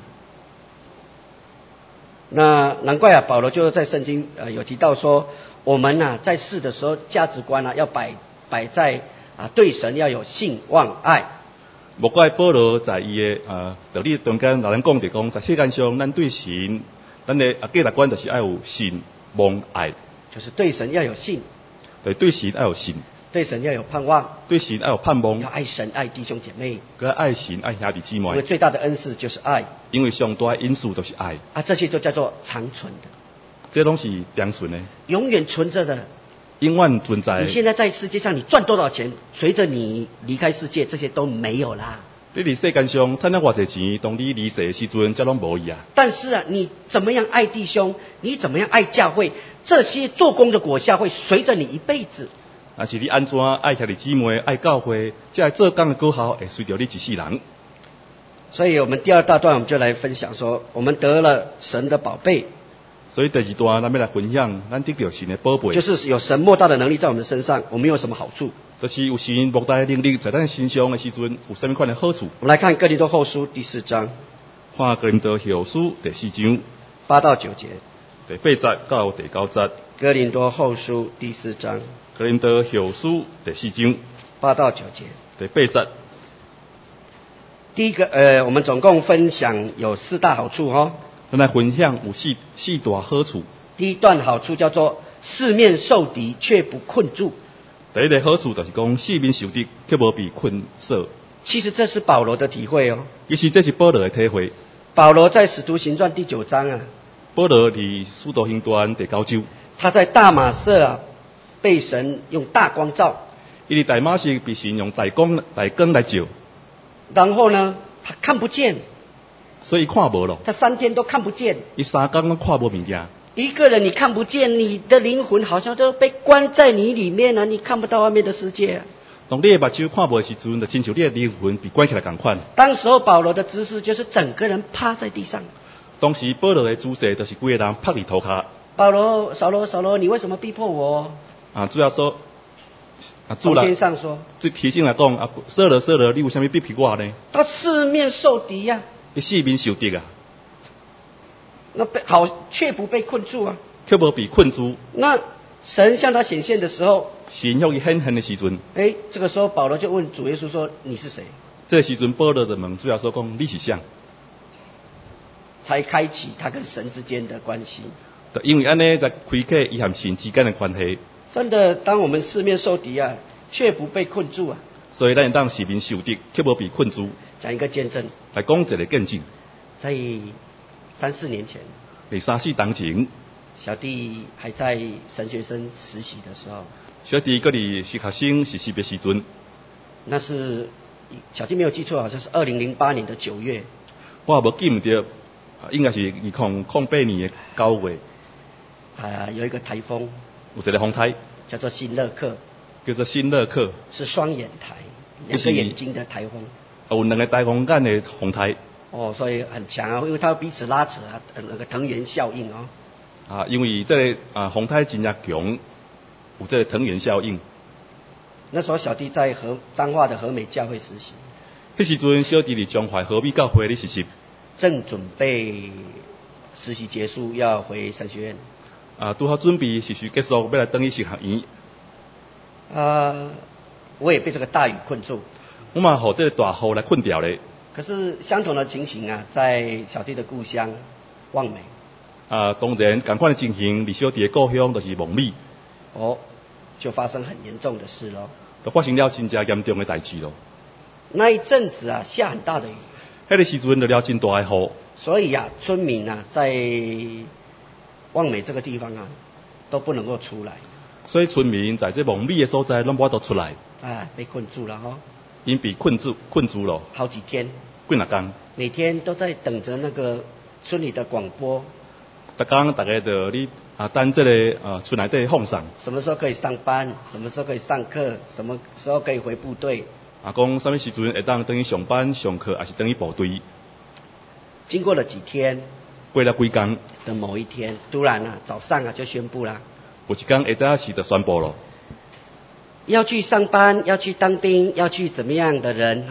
Speaker 1: 那难怪啊，保罗就是在圣经呃有提到说，我们呐、啊、在世的时候价值观啊要摆摆在啊对神要有信望爱。
Speaker 2: 莫怪保罗在伊的呃道理中间，老人讲就讲，在世间上，咱对神，咱的啊价值观就是要有信望爱，
Speaker 1: 就是对神要有信，
Speaker 2: 对对神要有信，
Speaker 1: 对神要有盼望，
Speaker 2: 对神要有盼望，
Speaker 1: 要爱神爱弟兄姐妹，
Speaker 2: 佮爱神爱兄弟姊
Speaker 1: 因为
Speaker 2: 妹，
Speaker 1: 最大的恩赐就是爱
Speaker 2: 因为上大的因素就是爱，
Speaker 1: 啊，这些就叫做长存的，
Speaker 2: 这拢是长存的，
Speaker 1: 永远存着的。
Speaker 2: 永远存在的。
Speaker 1: 你现在在世界上，你赚多少钱，随着你离开世界，这些都没有啦。
Speaker 2: 你伫世间上赚了偌济钱，当你离世的时阵，则拢无伊啊。
Speaker 1: 但是啊，你怎么样爱弟兄，你怎么样爱教会，这些做工的果效会随着你一辈子。
Speaker 2: 但是你安怎爱兄弟姊妹、爱教会，这做工的果效会随着你一世人。
Speaker 1: 所以我们第二大段我们就来分享说，我们得了神的宝贝，
Speaker 2: 所以第二段咱要来分享，咱得到神的宝贝，
Speaker 1: 就是有神莫大的能力在我们身上，我们有什么好处？
Speaker 2: 就是有神莫大的能力在咱身上的时阵，有什么款的好处？
Speaker 1: 我们来看哥林多后书第四章，
Speaker 2: 看哥林多后书第四章
Speaker 1: 八到九节。
Speaker 2: 第八节到第九节。
Speaker 1: 哥林多后书第四章，
Speaker 2: 哥林多后书第四章
Speaker 1: 八到九节。
Speaker 2: 第八节。
Speaker 1: 第一个，呃，我们总共分享有四大好处哦。
Speaker 2: 咱来分享有四四大好处。
Speaker 1: 第一段好处叫做四面受敌却不困住。
Speaker 2: 第一个好处就是讲四面受敌，却无被困锁。
Speaker 1: 其实这是保罗的体会哦。
Speaker 2: 其实这是保罗的体会。
Speaker 1: 保罗在使徒行传第九章啊，
Speaker 2: 保罗伫使徒行传第九章，
Speaker 1: 他在大马色啊被神用大光照，
Speaker 2: 伊伫大马士被神用大光大光来照，
Speaker 1: 然后呢他看不见，
Speaker 2: 所以伊看无咯。
Speaker 1: 他三天都看不见。
Speaker 2: 伊三工拢看无物件。
Speaker 1: 一个人你看不见，你的灵魂好像都被关在你里面了、啊，你看不到外面的世界、啊。
Speaker 2: 当你的目睭看无的时阵，就亲像你的灵魂被关起来共款。
Speaker 1: 当时候保罗的姿势就是整个人趴在地上。
Speaker 2: 当时保罗的姿势就是规个人趴伫涂骹。
Speaker 1: 保罗，扫罗，扫罗，你为什么逼迫我？
Speaker 2: 啊，主要说，啊，主
Speaker 1: 从
Speaker 2: 来
Speaker 1: 天上说，
Speaker 2: 最提醒来讲，啊，扫罗，扫罗，你为什么逼迫我呢？
Speaker 1: 他四面受敌呀、
Speaker 2: 伊四面受敌啊，
Speaker 1: 那被好却不被困住啊。
Speaker 2: 却无被困住。
Speaker 1: 那神向他显现的时候，
Speaker 2: 神向伊显现的时阵，
Speaker 1: 哎，这个时候保罗就问主耶稣说：“你是谁？”
Speaker 2: 这个时阵保罗就问主要说讲你是谁？
Speaker 1: 才开启他跟神之间的关系。
Speaker 2: 就因为安尼，才开启伊和神之间的关系。
Speaker 1: 真的，当我们四面受敌啊，却不被困住啊。
Speaker 2: 所以咱当四面受敌，却无被困住。
Speaker 1: 讲一个见证，
Speaker 2: 来讲一个见证，
Speaker 1: 在三四年前，
Speaker 2: 第三四当前，
Speaker 1: 小弟还在神学生实习的时候，
Speaker 2: 小弟嗰里是学生实习的时阵，
Speaker 1: 那是小弟没有记错，好像是二零零八年的九月。
Speaker 2: 我无记唔着，应该是二零零八年的九月。
Speaker 1: 啊，有一个台风，
Speaker 2: 有一个风台
Speaker 1: 叫做新乐克，
Speaker 2: 叫做新乐克，
Speaker 1: 是双眼台，两个眼睛的台风。
Speaker 2: 有两个大风眼的风台。
Speaker 1: 哦，所以很强啊，因为它彼此拉扯啊，那个藤原效应哦。
Speaker 2: 啊，因为这个啊风台真正强，有这个藤原效应。
Speaker 1: 那时候小弟在和彰化的和美教会实习，
Speaker 2: 迄时阵小弟伫彰化和美教会咧实习，
Speaker 1: 正准备实习结束要回神学院。
Speaker 2: 啊，拄好准备实习结束，要来等去实学院。
Speaker 1: 啊，我也被这个大雨困住。
Speaker 2: 我嘛互这个大雨来困掉咧。
Speaker 1: 可是相同的情形啊，在小弟的故乡望美。
Speaker 2: 啊，当然，同款的情形，伫小弟的故乡就是望美。
Speaker 1: 哦，就发生很严重的事咯。
Speaker 2: 就发生了真正严重的代志咯。
Speaker 1: 那一阵子啊，下很大的雨。
Speaker 2: 迄个时阵就了真大的雨。
Speaker 1: 所以啊，村民啊，在望美这个地方啊，都不能够出来。
Speaker 2: 所以村民在这望美的所在，拢无法度出来。
Speaker 1: 啊，被困住了哈、哦。
Speaker 2: 因被困住，困住了。
Speaker 1: 好几天。
Speaker 2: 几若天。
Speaker 1: 每天都在等着那个村里的广播。
Speaker 2: 逐工大家就咧啊等这个啊村内底放送。
Speaker 1: 什么时候可以上班？什么时候可以上课？什么时候可以回部队？
Speaker 2: 啊，讲什么时阵会当等于上班、上课，还是等于部队？
Speaker 1: 经过了几天，
Speaker 2: 过了几天
Speaker 1: 的某一天，突然啊，早上啊就宣布了，
Speaker 2: 有一天下早时就宣布了，
Speaker 1: 要去上班、要去当兵、要去怎么样的人哈、哦，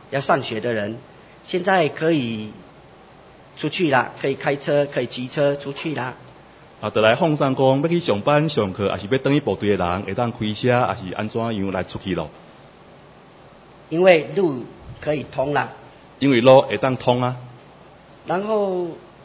Speaker 1: 要上学的人，现在可以出去啦，可以开车，可以骑车出去啦。
Speaker 2: 啊，就来放上讲要去上班、上课，还是要等于部队的人，会当开车，还是安怎样来出去咯？
Speaker 1: 因为路可以通啦。
Speaker 2: 因为路会当通啊。
Speaker 1: 然后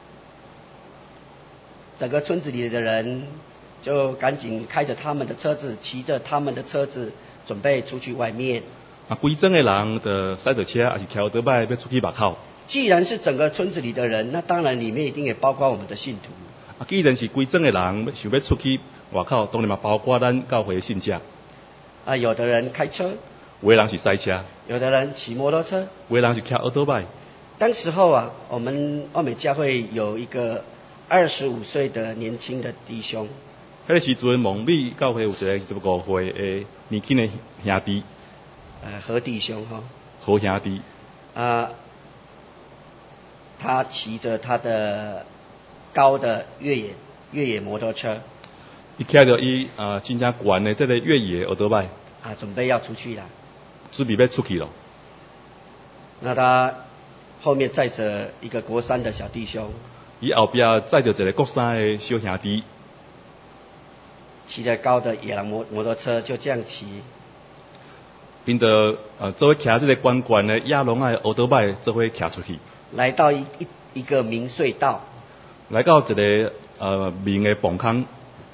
Speaker 1: 整个村子里的人就赶紧开着他们的车子，骑着他们的车子，准备出去外面。
Speaker 2: 啊，规整的人就驶着车，还是骑倒摆要出去外口。
Speaker 1: 既然是整个村子里的人，那当然里面一定也包括我们的信徒。
Speaker 2: 啊，既然是规整的人想要出去外口，当然嘛包括咱教会的信者。
Speaker 1: 啊，有的人开车，
Speaker 2: 有的人是塞车，
Speaker 1: 有的人骑摩托车，
Speaker 2: 有的人是骑奥多摆。
Speaker 1: 当时候啊，我们奥美教会有一个二十五岁的年轻的弟兄。
Speaker 2: 迄个时阵，蒙美教会有一个十五岁的年轻的兄弟。
Speaker 1: 呃，何弟兄哈。
Speaker 2: 何兄弟。
Speaker 1: 啊，他骑着他的高的越野越野摩托车。
Speaker 2: 伊骑着伊啊真正悬的这个越野奥多摆。
Speaker 1: 啊，准备要出去啦。
Speaker 2: 准备要出去了。
Speaker 1: 那他后面载着一个国三的小弟兄。
Speaker 2: 伊后边载着一个国三的小兄弟。
Speaker 1: 骑着高的野狼摩摩托车就这样骑。
Speaker 2: 因着呃做伙骑这个悬悬的野狼的奥多摆做伙骑出去。
Speaker 1: 来到一一一个明隧道。
Speaker 2: 来到一个呃明的崩坑。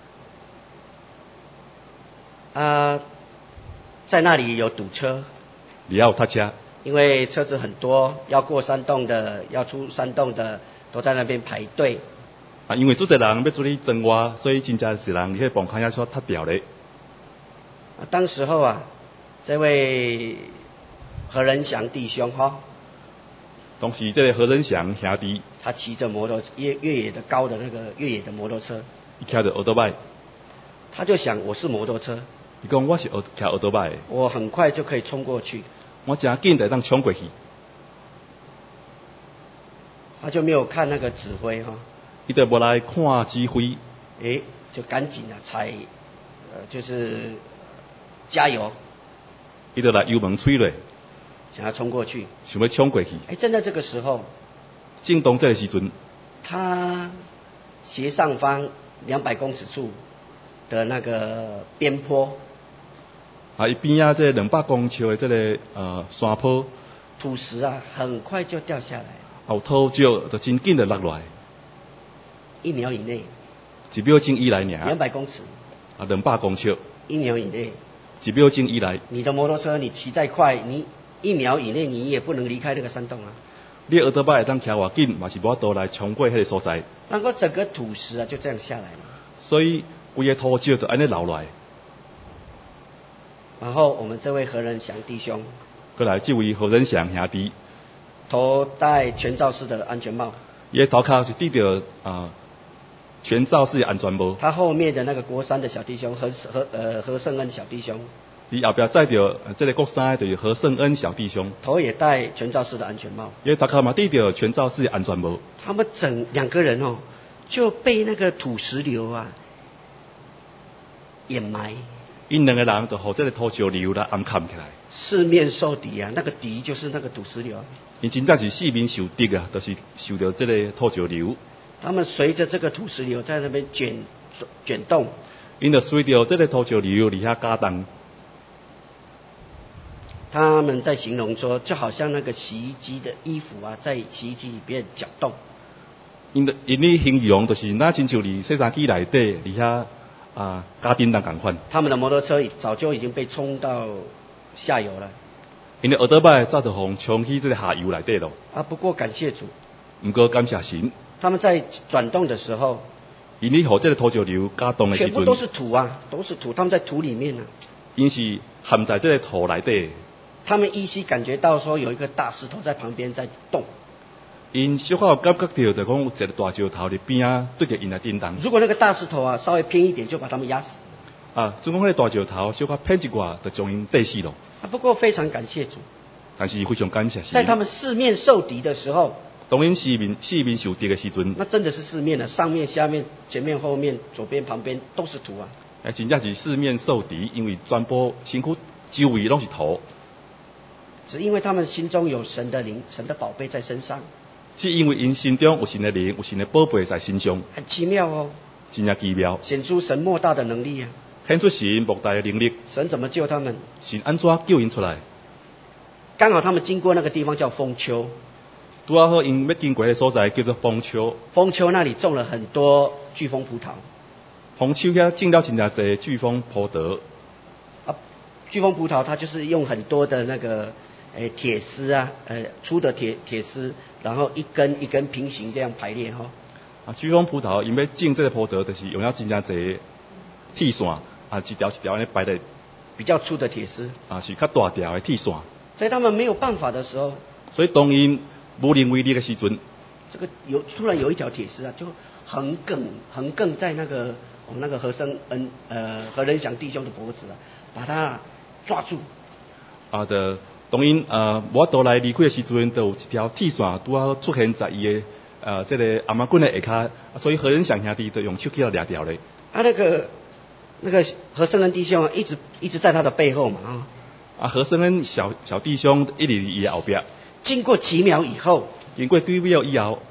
Speaker 1: 啊，在那里有堵车。
Speaker 2: 里有塞车。
Speaker 1: 因为车子很多，要过山洞的，要出山洞的，都在那边排队。
Speaker 2: 啊，因为做侪人要出去征外，所以真正是人迄个崩坑要说塌掉咧。
Speaker 1: 啊，当时候啊，这位何仁祥弟兄哈，
Speaker 2: 当时这个何仁祥兄弟，
Speaker 1: 他骑着摩托越越野的高的那个越野的摩托车，
Speaker 2: 伊骑着奥多摆，
Speaker 1: 他就想我是摩托车，
Speaker 2: 伊讲我是骑奥多摆，
Speaker 1: 我很快就可以冲过去，
Speaker 2: 我真紧就当冲过去。
Speaker 1: 他就没有看那个指挥哈。
Speaker 2: 伊就无来看指挥，
Speaker 1: 诶，就赶紧啊踩，呃，就是加油。
Speaker 2: 伊就来油门吹落，
Speaker 1: 想要冲过去，
Speaker 2: 想要冲过去。
Speaker 1: 诶，正在这个时候，
Speaker 2: 正当这个时阵，
Speaker 1: 他斜上方两百公尺处的那个边坡，
Speaker 2: 啊，伊边啊这两百公尺的这个呃山坡，
Speaker 1: 土石啊，很快就掉下来，
Speaker 2: 后土石就真紧就落落来。
Speaker 1: 一秒以内，
Speaker 2: 一秒钟以内尔。
Speaker 1: 两百公尺。
Speaker 2: 啊，两百公尺。
Speaker 1: 一秒以内。
Speaker 2: 一秒钟以内。
Speaker 1: 你的摩托车你骑再快，你一秒以内你也不能离开那个山洞啊。
Speaker 2: 你奥多摆会当骑偌紧，嘛是无法度来冲过迄个所在。
Speaker 1: 然后整个土石啊就这样下来了。
Speaker 2: 所以规个土石就安尼流落来。
Speaker 1: 然后我们这位何仁祥弟兄。
Speaker 2: 过来，这位何仁祥兄弟。
Speaker 1: 头戴全罩式的安全帽。
Speaker 2: 伊头壳是戴着啊。全罩式安全帽。
Speaker 1: 他后面的那个国三的小弟兄何何呃何胜恩小弟兄，
Speaker 2: 伊后边载着这个国三就是何胜恩小弟兄，
Speaker 1: 头也戴全罩式的安全帽。
Speaker 2: 因为头壳嘛戴着全罩式安全帽。
Speaker 1: 他们整两个人哦，就被那个土石流啊掩埋。
Speaker 2: 因两个人就互这个土石流来暗藏起来。
Speaker 1: 四面受敌啊，那个敌就是那个土石流。
Speaker 2: 因真正是四面受敌啊，就是受到这个土石流。
Speaker 1: 他们随着这个土石流在那边卷卷动，
Speaker 2: 因就随着这个土石流里下加动。
Speaker 1: 他们在形容说，就好像那个洗衣机的衣服啊，在洗衣机里边搅动。
Speaker 2: 因的因你形容就是那亲像你洗衫机内底里下啊加叮当共款。
Speaker 1: 他们的摩托车早就已经被冲到下游了。
Speaker 2: 因的奥多摆早就互冲去这个下游内底咯。
Speaker 1: 啊，不过感谢主。
Speaker 2: 不过感谢神。
Speaker 1: 他们在转动的时候，
Speaker 2: 因你和这个土石流加动的时阵，
Speaker 1: 全部都是土啊，都是土，他们在土里面啊。
Speaker 2: 因是含在这个土内底。
Speaker 1: 他们依稀感觉到说有一个大石头在旁边在动。
Speaker 2: 因小可有感觉到就讲有一个大石头伫边啊，对着因来叮当。
Speaker 1: 如果那个大石头啊稍微偏一点，就把他们压死。
Speaker 2: 啊，总讲那个大石头小可偏一寡，就将因跌死咯。
Speaker 1: 啊，不过非常感谢主。
Speaker 2: 但是非常感谢神。
Speaker 1: 在他们四面受敌的时候。
Speaker 2: 当因四面四面受敌的时阵，
Speaker 1: 那真的是四面了，上面、下面、前面、后面、左边、旁边都是土啊！
Speaker 2: 哎，真正是四面受敌，因为全部身躯周围拢是土。
Speaker 1: 只因为他们心中有神的灵、神的宝贝在身上。
Speaker 2: 是因为因心中有神的灵、有神的宝贝在身上。
Speaker 1: 很奇妙哦，
Speaker 2: 真正奇妙，
Speaker 1: 显出神莫大的能力啊！
Speaker 2: 显出神莫大的能力。
Speaker 1: 神怎么救他们？
Speaker 2: 神安怎救因出来？
Speaker 1: 刚好他们经过那个地方叫丰丘，
Speaker 2: 拄啊好因要经过的所在叫做丰丘。
Speaker 1: 丰丘那里种了很多巨峰葡萄。
Speaker 2: 丰丘遐种了真正侪巨峰葡萄。
Speaker 1: 啊，巨峰葡萄它就是用很多的那个诶铁丝啊，呃粗的铁铁丝，然后一根一根平行这样排列哈。
Speaker 2: 啊，巨峰葡萄因要种这个葡萄，就是用了真正侪铁线，啊一条一条安尼排的。
Speaker 1: 比较粗的铁丝。
Speaker 2: 啊，是较大条的铁线。
Speaker 1: 在他们没有办法的时候，
Speaker 2: 所以当因无能为力的时阵，
Speaker 1: 这个有突然有一条铁丝啊，就横亘横亘在那个我们那个何生恩呃何仁祥弟兄的脖子啊，把他抓住。
Speaker 2: 啊的当因呃无法度来离开的时阵，就有一条铁线拄啊出现在伊的呃这个阿妈棍的下骹，所以何仁祥兄弟就用手去抓掉咧。
Speaker 1: 啊，那个那个何生恩弟兄啊，一直一直在他的背后嘛啊。
Speaker 2: 啊，何生恩小小弟兄一直伊后边。
Speaker 1: 经过几秒以后，
Speaker 2: 经过几秒以后，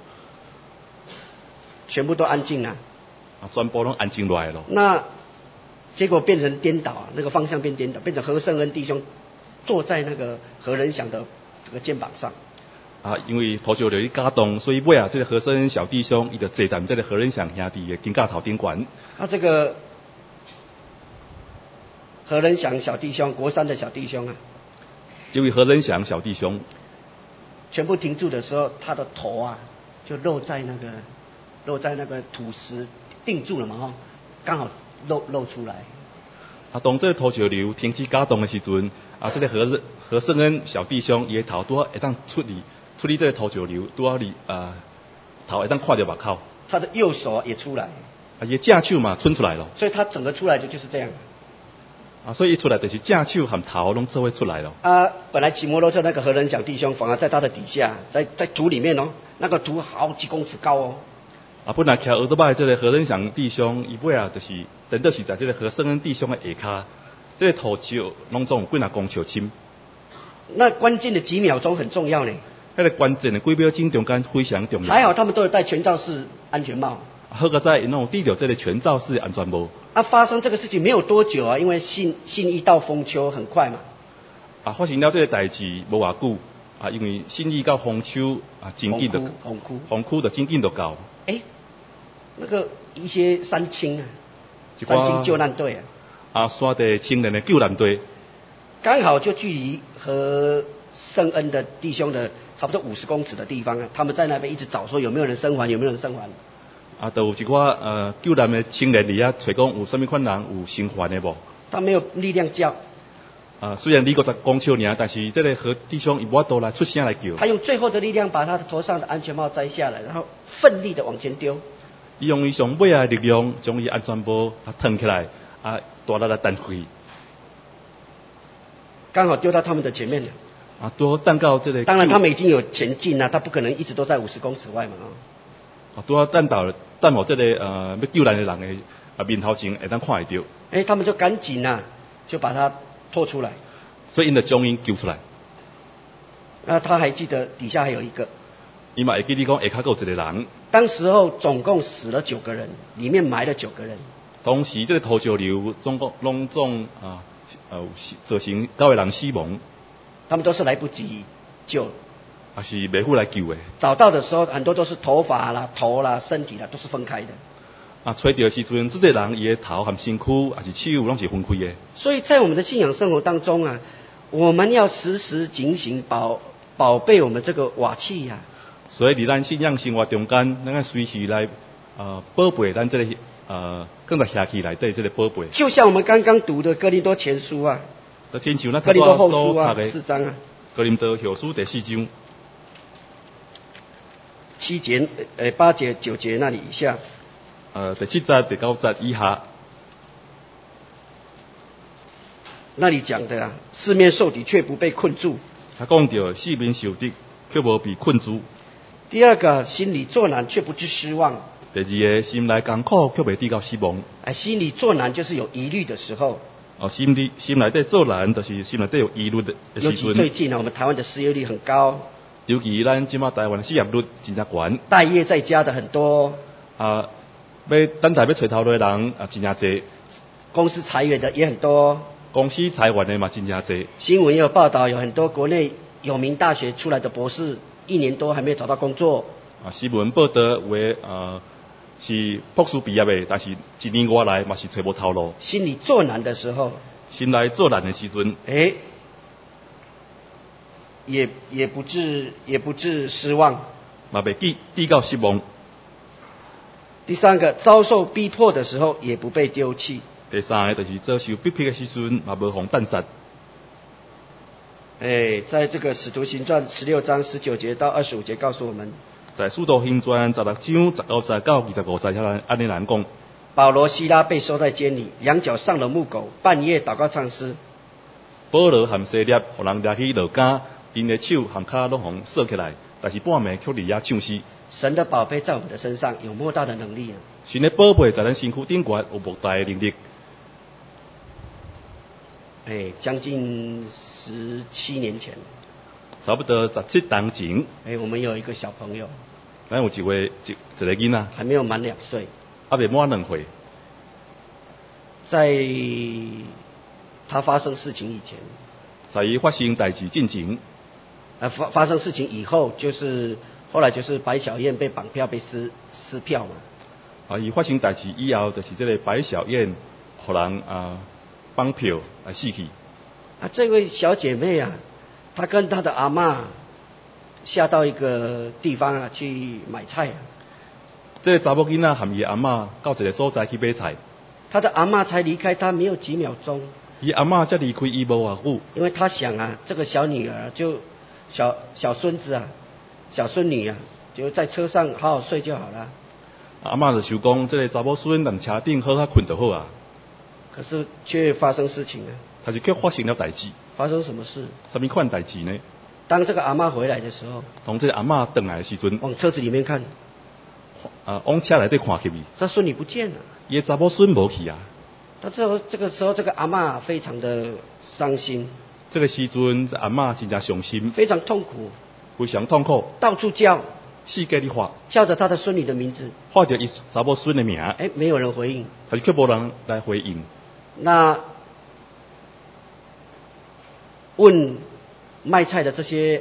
Speaker 1: 全部都安静了。
Speaker 2: 啊，全部都安静落来了。
Speaker 1: 那结果变成颠倒啊，那个方向变颠倒，变成何生恩弟兄坐在那个何仁祥的这个肩膀上。
Speaker 2: 啊，因为头就有一加动，所以尾啊，这个何生恩小弟兄伊就坐在这个何仁祥兄弟的肩胛头顶管。
Speaker 1: 啊，这个。何仁祥小弟兄，国三的小弟兄啊，
Speaker 2: 这位何仁祥小弟兄，
Speaker 1: 全部停住的时候，他的头啊就露在那个露在那个土石定住了嘛哈，刚好露露出来。
Speaker 2: 啊，当这个头石流停止加动的时阵，啊，这个何何胜恩小弟兄伊的头拄啊会当出离出离这个头石流，拄啊离啊头会当看到目口。
Speaker 1: 他的右手也出来。
Speaker 2: 啊，伊正手嘛伸出来了。
Speaker 1: 所以他整个出来就就是这样。
Speaker 2: 啊，所以一出来就是正手和头拢做伙出来了。
Speaker 1: 啊，本来骑摩托车那个何仁祥弟兄，反而在他的底下，在在土里面哦，那个土好几公尺高哦。
Speaker 2: 啊，本来骑耳朵摆这个何仁祥弟兄，伊尾啊就是等到是在这个何胜恩弟兄的下骹，这个土石拢总有几若公尺深。
Speaker 1: 那关键的几秒钟很重要呢。
Speaker 2: 那个关键的几秒钟中间非常重要。
Speaker 1: 还好他们都有戴全罩式安全帽。
Speaker 2: 好个在那种戴着这个全罩式安全帽。
Speaker 1: 啊，发生这个事情没有多久啊，因为信信义到丰丘很快嘛。
Speaker 2: 啊，发生了这个代志无偌久啊，因为信义到丰丘啊，真紧就
Speaker 1: 洪窟，
Speaker 2: 洪窟就真紧就到。
Speaker 1: 哎，那个一些山青啊，山青救难队啊，
Speaker 2: 啊，山地青年的救难队，
Speaker 1: 刚好就距离和圣恩的弟兄的差不多五十公尺的地方啊，他们在那边一直找说有没有人生还，有没有人生还。
Speaker 2: 啊，都有一寡呃救难的青年伫遐找讲有啥物款人有生还的无？
Speaker 1: 他没有力量叫。
Speaker 2: 啊，虽然离五十公尺尔，但是这个何弟兄伊无法度来出声来叫。
Speaker 1: 他用最后的力量把他的头上的安全帽摘下来，然后奋力的往前丢。
Speaker 2: 伊用伊上尾的力量将伊安全帽啊腾起来，啊大力来弹开。
Speaker 1: 刚好丢到他们的前面了。
Speaker 2: 啊，多弹到这个。
Speaker 1: 当然他们已经有前进了，他不可能一直都在五十公尺外嘛啊。
Speaker 2: 啊，多弹到弹到这个呃要救难的人的啊面头前会当看会到。
Speaker 1: 哎，他们就赶紧啊，就把他拖出来。
Speaker 2: 所以因就将因救出来。
Speaker 1: 那他还记得底下还有一个。
Speaker 2: 伊嘛会记得讲下骹还有一个人。
Speaker 1: 当时候总共死了九个人，里面埋了九个人。
Speaker 2: 当时这个土石流总共拢总啊呃造成九个人死亡。
Speaker 1: 他们都是来不及救。
Speaker 2: 还是袂赴来救的。
Speaker 1: 找到的时候，很多都是头发啦、头啦、身体啦，都是分开的。
Speaker 2: 啊，找到的时阵，这个人伊的头和身躯还是手拢是分开的。
Speaker 1: 所以在我们的信仰生活当中啊，我们要时时警醒保宝贝我们这个瓦器呀、啊。
Speaker 2: 所以伫咱信仰生活中间，咱要随时来呃宝贝咱这个呃更在下去来对这个宝贝。
Speaker 1: 就像我们刚刚读的哥林多前书啊，
Speaker 2: 哥林
Speaker 1: 多后书啊，四章啊，
Speaker 2: 哥林多后书第四章。
Speaker 1: 七节、呃八节、九节那里以下，
Speaker 2: 呃第七节、第九节以下，
Speaker 1: 那里讲的啊，四面受敌却不被困住。
Speaker 2: 他讲到四面受敌却无被困住。
Speaker 1: 第二个，心里作难却不致失望。
Speaker 2: 第二个，心内艰苦却未至到失望。
Speaker 1: 哎，心里作难就是有疑虑的时候。
Speaker 2: 哦，心里心内底做人，就是心内底有疑虑的
Speaker 1: 尤
Speaker 2: 时阵，
Speaker 1: 其最近啊，我们台湾的失业率很高，
Speaker 2: 尤其咱即马台湾的失业率真正悬，
Speaker 1: 待业在家的很多，
Speaker 2: 啊，要等待要找头路的人啊真正多，
Speaker 1: 公司裁员的也很多。
Speaker 2: 公司裁员的嘛真正多。
Speaker 1: 新闻也有报道，有很多国内有名大学出来的博士，一年多还没有找到工作。
Speaker 2: 啊，新闻报道有的呃是博士毕业的，但是一年外来嘛是找无头路。
Speaker 1: 心里作难的时候，
Speaker 2: 心内做难的时阵，
Speaker 1: 哎，也也不致也不致失望。
Speaker 2: 嘛袂记低到失望。
Speaker 1: 第三个，遭受逼迫的时候也不被丢弃。
Speaker 2: 第三个就是遭受逼迫的时阵，嘛无互淡杀。
Speaker 1: 哎，在这个《使徒行传》十六章十九节到二十五节告诉我们，
Speaker 2: 在《使徒行传》十六章十九节到二十五节，遐安尼人讲，
Speaker 1: 保罗、希拉被收在监里，两脚上了木狗，半夜祷告唱诗。
Speaker 2: 保罗含西列，互人抓去落监，因的手含骹拢互锁起来，但是半暝却伫遐唱诗。
Speaker 1: 神的宝贝在我们的身上有莫大的能力啊！
Speaker 2: 神的宝贝在咱身躯顶悬有莫大的能力。
Speaker 1: 哎，将近十七年前，
Speaker 2: 差不多十七年前，
Speaker 1: 哎，我们有一个小朋友，
Speaker 2: 咱有一位一一个囡仔，
Speaker 1: 还没有满两岁，
Speaker 2: 还未满两岁，
Speaker 1: 在他发生事情以前，
Speaker 2: 在伊发生代志进前，
Speaker 1: 呃，发发生事情以后，就是后来就是白小燕被绑票被撕撕票嘛。
Speaker 2: 啊，伊发生代志以后，就是这个白小燕，互人啊绑票来死去。
Speaker 1: 啊，这位小姐妹啊，她跟她的阿嬷下到一个地方啊去买菜啊。
Speaker 2: 这个查某囡仔含伊阿嬷到一个所在去买菜，
Speaker 1: 她的阿嬷才离开她没有几秒钟，
Speaker 2: 伊阿嬷才离开伊无偌久，
Speaker 1: 因为她想啊，这个小女儿就小小孙子啊，小孙女啊，就在车上好好睡就好了。
Speaker 2: 阿嬷就想讲，这个查某孙踮车顶好好困就好啊。
Speaker 1: 可是却发生事情了。
Speaker 2: 但是却发生了代志。
Speaker 1: 发生什么事？
Speaker 2: 什么款代志呢？
Speaker 1: 当这个阿嬷回来的时候，
Speaker 2: 当这个阿嬷回来的时阵，
Speaker 1: 往车子里面看，
Speaker 2: 啊，往车内底看去，
Speaker 1: 他孙女不见了。
Speaker 2: 伊的查某孙无去啊。
Speaker 1: 他这这个时候，这个阿嬷非常的伤心。
Speaker 2: 这个时阵，这阿嬷真正伤心，
Speaker 1: 非常痛苦，
Speaker 2: 非常痛苦，
Speaker 1: 到处叫，
Speaker 2: 四界里喊，
Speaker 1: 叫着他的孙女的名字，
Speaker 2: 喊着伊查某孙的名，
Speaker 1: 哎，没有人回应，
Speaker 2: 但是却无人来回应。
Speaker 1: 那问卖菜的这些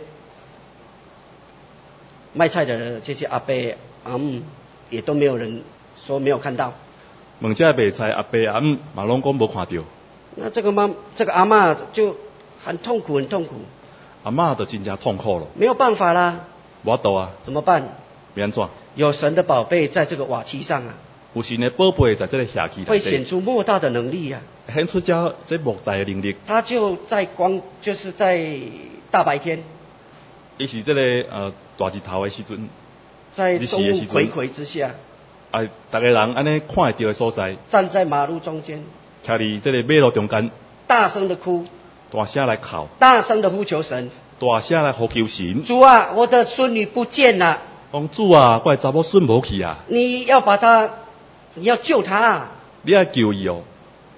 Speaker 1: 卖菜的这些阿伯阿姆，也都没有人说没有看到。
Speaker 2: 问这卖菜阿伯阿姆，嘛拢讲无看到。
Speaker 1: 那这个妈这个阿嬷就很痛苦，很痛苦。
Speaker 2: 阿嬷就真正痛苦了，
Speaker 1: 没有办法啦，
Speaker 2: 无法度啊，
Speaker 1: 怎么办？
Speaker 2: 要安怎？
Speaker 1: 有神的宝贝在这个瓦器上啊，
Speaker 2: 有神的宝贝在这个下期
Speaker 1: 会显出莫大的能力啊，
Speaker 2: 显出这这莫大的能力。
Speaker 1: 他就在光，就是在大白天，
Speaker 2: 伊是这个呃大日头的时阵，
Speaker 1: 在众目睽睽之下，
Speaker 2: 啊，大家人安尼看会到的所在，
Speaker 1: 站在马路中间，
Speaker 2: 徛伫这个马路中间，
Speaker 1: 大声的哭，
Speaker 2: 大声来哭，
Speaker 1: 大声的呼求神，
Speaker 2: 大声来呼求神。
Speaker 1: 主啊，我的孙女不见了。
Speaker 2: 讲主啊，我的查某孙无去啊！
Speaker 1: 你要把他，你要救他啊！
Speaker 2: 你要救伊哦。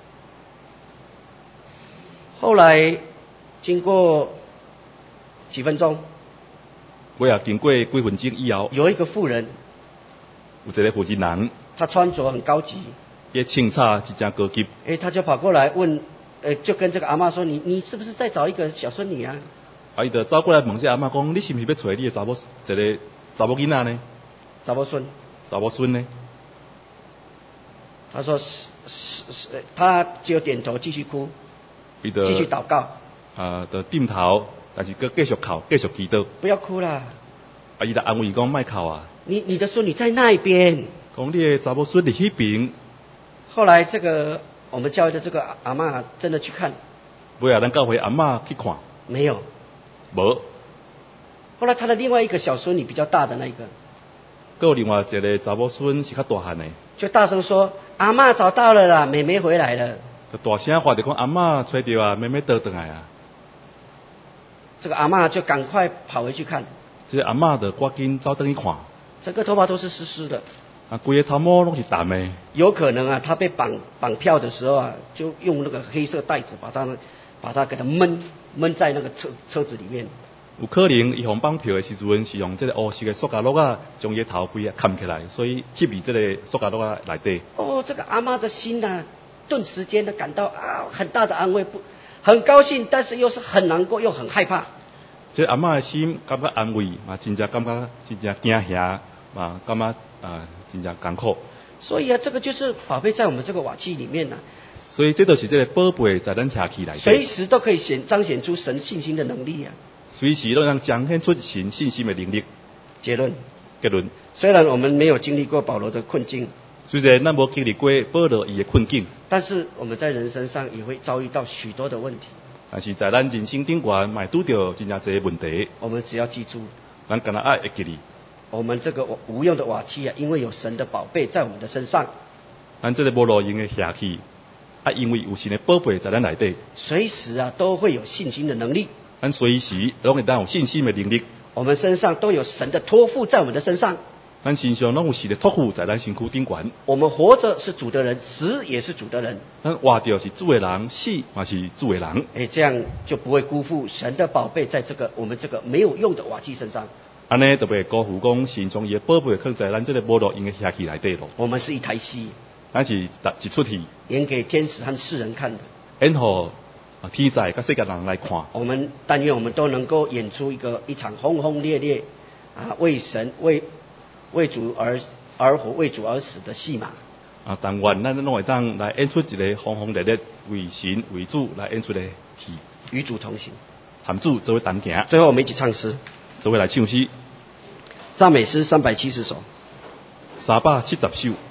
Speaker 1: 后来经过几分钟，
Speaker 2: 我也经过几分钟以后，
Speaker 1: 有一个妇人，
Speaker 2: 有一个负责人，
Speaker 1: 他穿着很高级，
Speaker 2: 伊穿插是真高级。
Speaker 1: 哎，他就跑过来问，呃，就跟这个阿嬷说：“你你是不是在找一个小孙女啊？”
Speaker 2: 啊，伊就走过来问这阿嬷讲：“你是不是要找你的查某一个查某囡仔呢？
Speaker 1: 查某孙？
Speaker 2: 查某孙呢？”
Speaker 1: 他说：“是是是。”他只有点头，继续哭，
Speaker 2: 伊就
Speaker 1: 继续祷告。
Speaker 2: 啊，就点头，但是佮继续哭，继续祈祷。
Speaker 1: 不要哭啦！
Speaker 2: 啊，伊就安慰伊讲：“莫哭啊！
Speaker 1: 你你的孙女在那边。”
Speaker 2: 讲你的查某孙伫迄边。
Speaker 1: 后来这个我们教会的这个阿嬷真的去看，
Speaker 2: 尾啊，咱教会阿嬷去看，
Speaker 1: 没有，
Speaker 2: 无。
Speaker 1: 后来他的另外一个小孙女比较大的那一个，
Speaker 2: 还有另外一个查某孙是较大汉的，
Speaker 1: 就大声说：“阿嬷找到了啦，妹妹回来了。”
Speaker 2: 就大声喊着讲：“阿嬷找到啊，妹妹倒转来啊！”
Speaker 1: 这个阿嬷就赶快跑回去看，
Speaker 2: 这个阿嬷就赶紧走转去看，
Speaker 1: 整个头发都是湿湿的，
Speaker 2: 啊，规个头毛拢是淡的。
Speaker 1: 有可能啊，他被绑绑票的时候啊，就用那个黑色袋子把他们把他给他闷闷在那个车车子里面。
Speaker 2: 有可能伊互绑票的时阵是用这个黑色的塑胶袋啊，将伊的头盔啊冚起来，所以吸入这个塑胶袋啊内底。
Speaker 1: 哦，这个阿嬷的心呐、啊，顿时间的感到啊很大的安慰，不很高兴，但是又是很难过，又很害怕。
Speaker 2: 这阿嬷的心感觉安慰，嘛真正感觉真正惊吓，嘛感觉啊真正艰苦。
Speaker 1: 所以啊，这个就是宝贝在我们这个瓦器里面呢、啊。
Speaker 2: 所以这就是这个宝贝在咱瓦器内底，
Speaker 1: 随时都可以显彰显出神信心的能力啊。
Speaker 2: 随时都能彰显出神信心的能力。
Speaker 1: 结论，
Speaker 2: 结论。
Speaker 1: 虽然我们没有经历过保罗的困境，
Speaker 2: 虽然咱无经历过保罗伊的困境，
Speaker 1: 但是我们在人生上也会遭遇到许多的问题。
Speaker 2: 但是在咱人生顶悬，嘛拄到真正侪问题。
Speaker 1: 我们只要记住，
Speaker 2: 咱敢若爱会记哩。
Speaker 1: 我们这个无用的瓦器啊，因为有神的宝贝在我们的身上。
Speaker 2: 咱这个无路用的瓦器，啊，因为有神的宝贝在咱内底，
Speaker 1: 随时啊都会有信心的能力。
Speaker 2: 咱随时拢会当有信心的能力。
Speaker 1: 我们身上都有神的托付在我们的身上。
Speaker 2: 咱身上拢有神的托付在咱身躯顶悬。
Speaker 1: 我们活着是主的人，死也是主的人。
Speaker 2: 咱活着是主的人，死嘛是主的人。
Speaker 1: 哎，这样就不会辜负神的宝贝在这个我们这个没有用的瓦器身上。
Speaker 2: 安尼就袂辜负讲神将伊的宝贝放在咱这个无路用的瓦器内底咯。
Speaker 1: 我们是一台戏，
Speaker 2: 咱是一出戏，
Speaker 1: 演给天使和世人看的。
Speaker 2: 演互啊天使甲世界人来看。
Speaker 1: 我们但愿我们都能够演出一个一场轰轰烈烈啊为神为为主而而活为主而死的戏码。
Speaker 2: 啊，但愿咱拢会当来演出一个轰轰烈烈为神为主来演出的戏。
Speaker 1: 与主同行，
Speaker 2: 含主做为同行。
Speaker 1: 最后我们一起唱诗，
Speaker 2: 做为来唱诗。
Speaker 1: 赞美诗三百七十首。
Speaker 2: 三百七十首。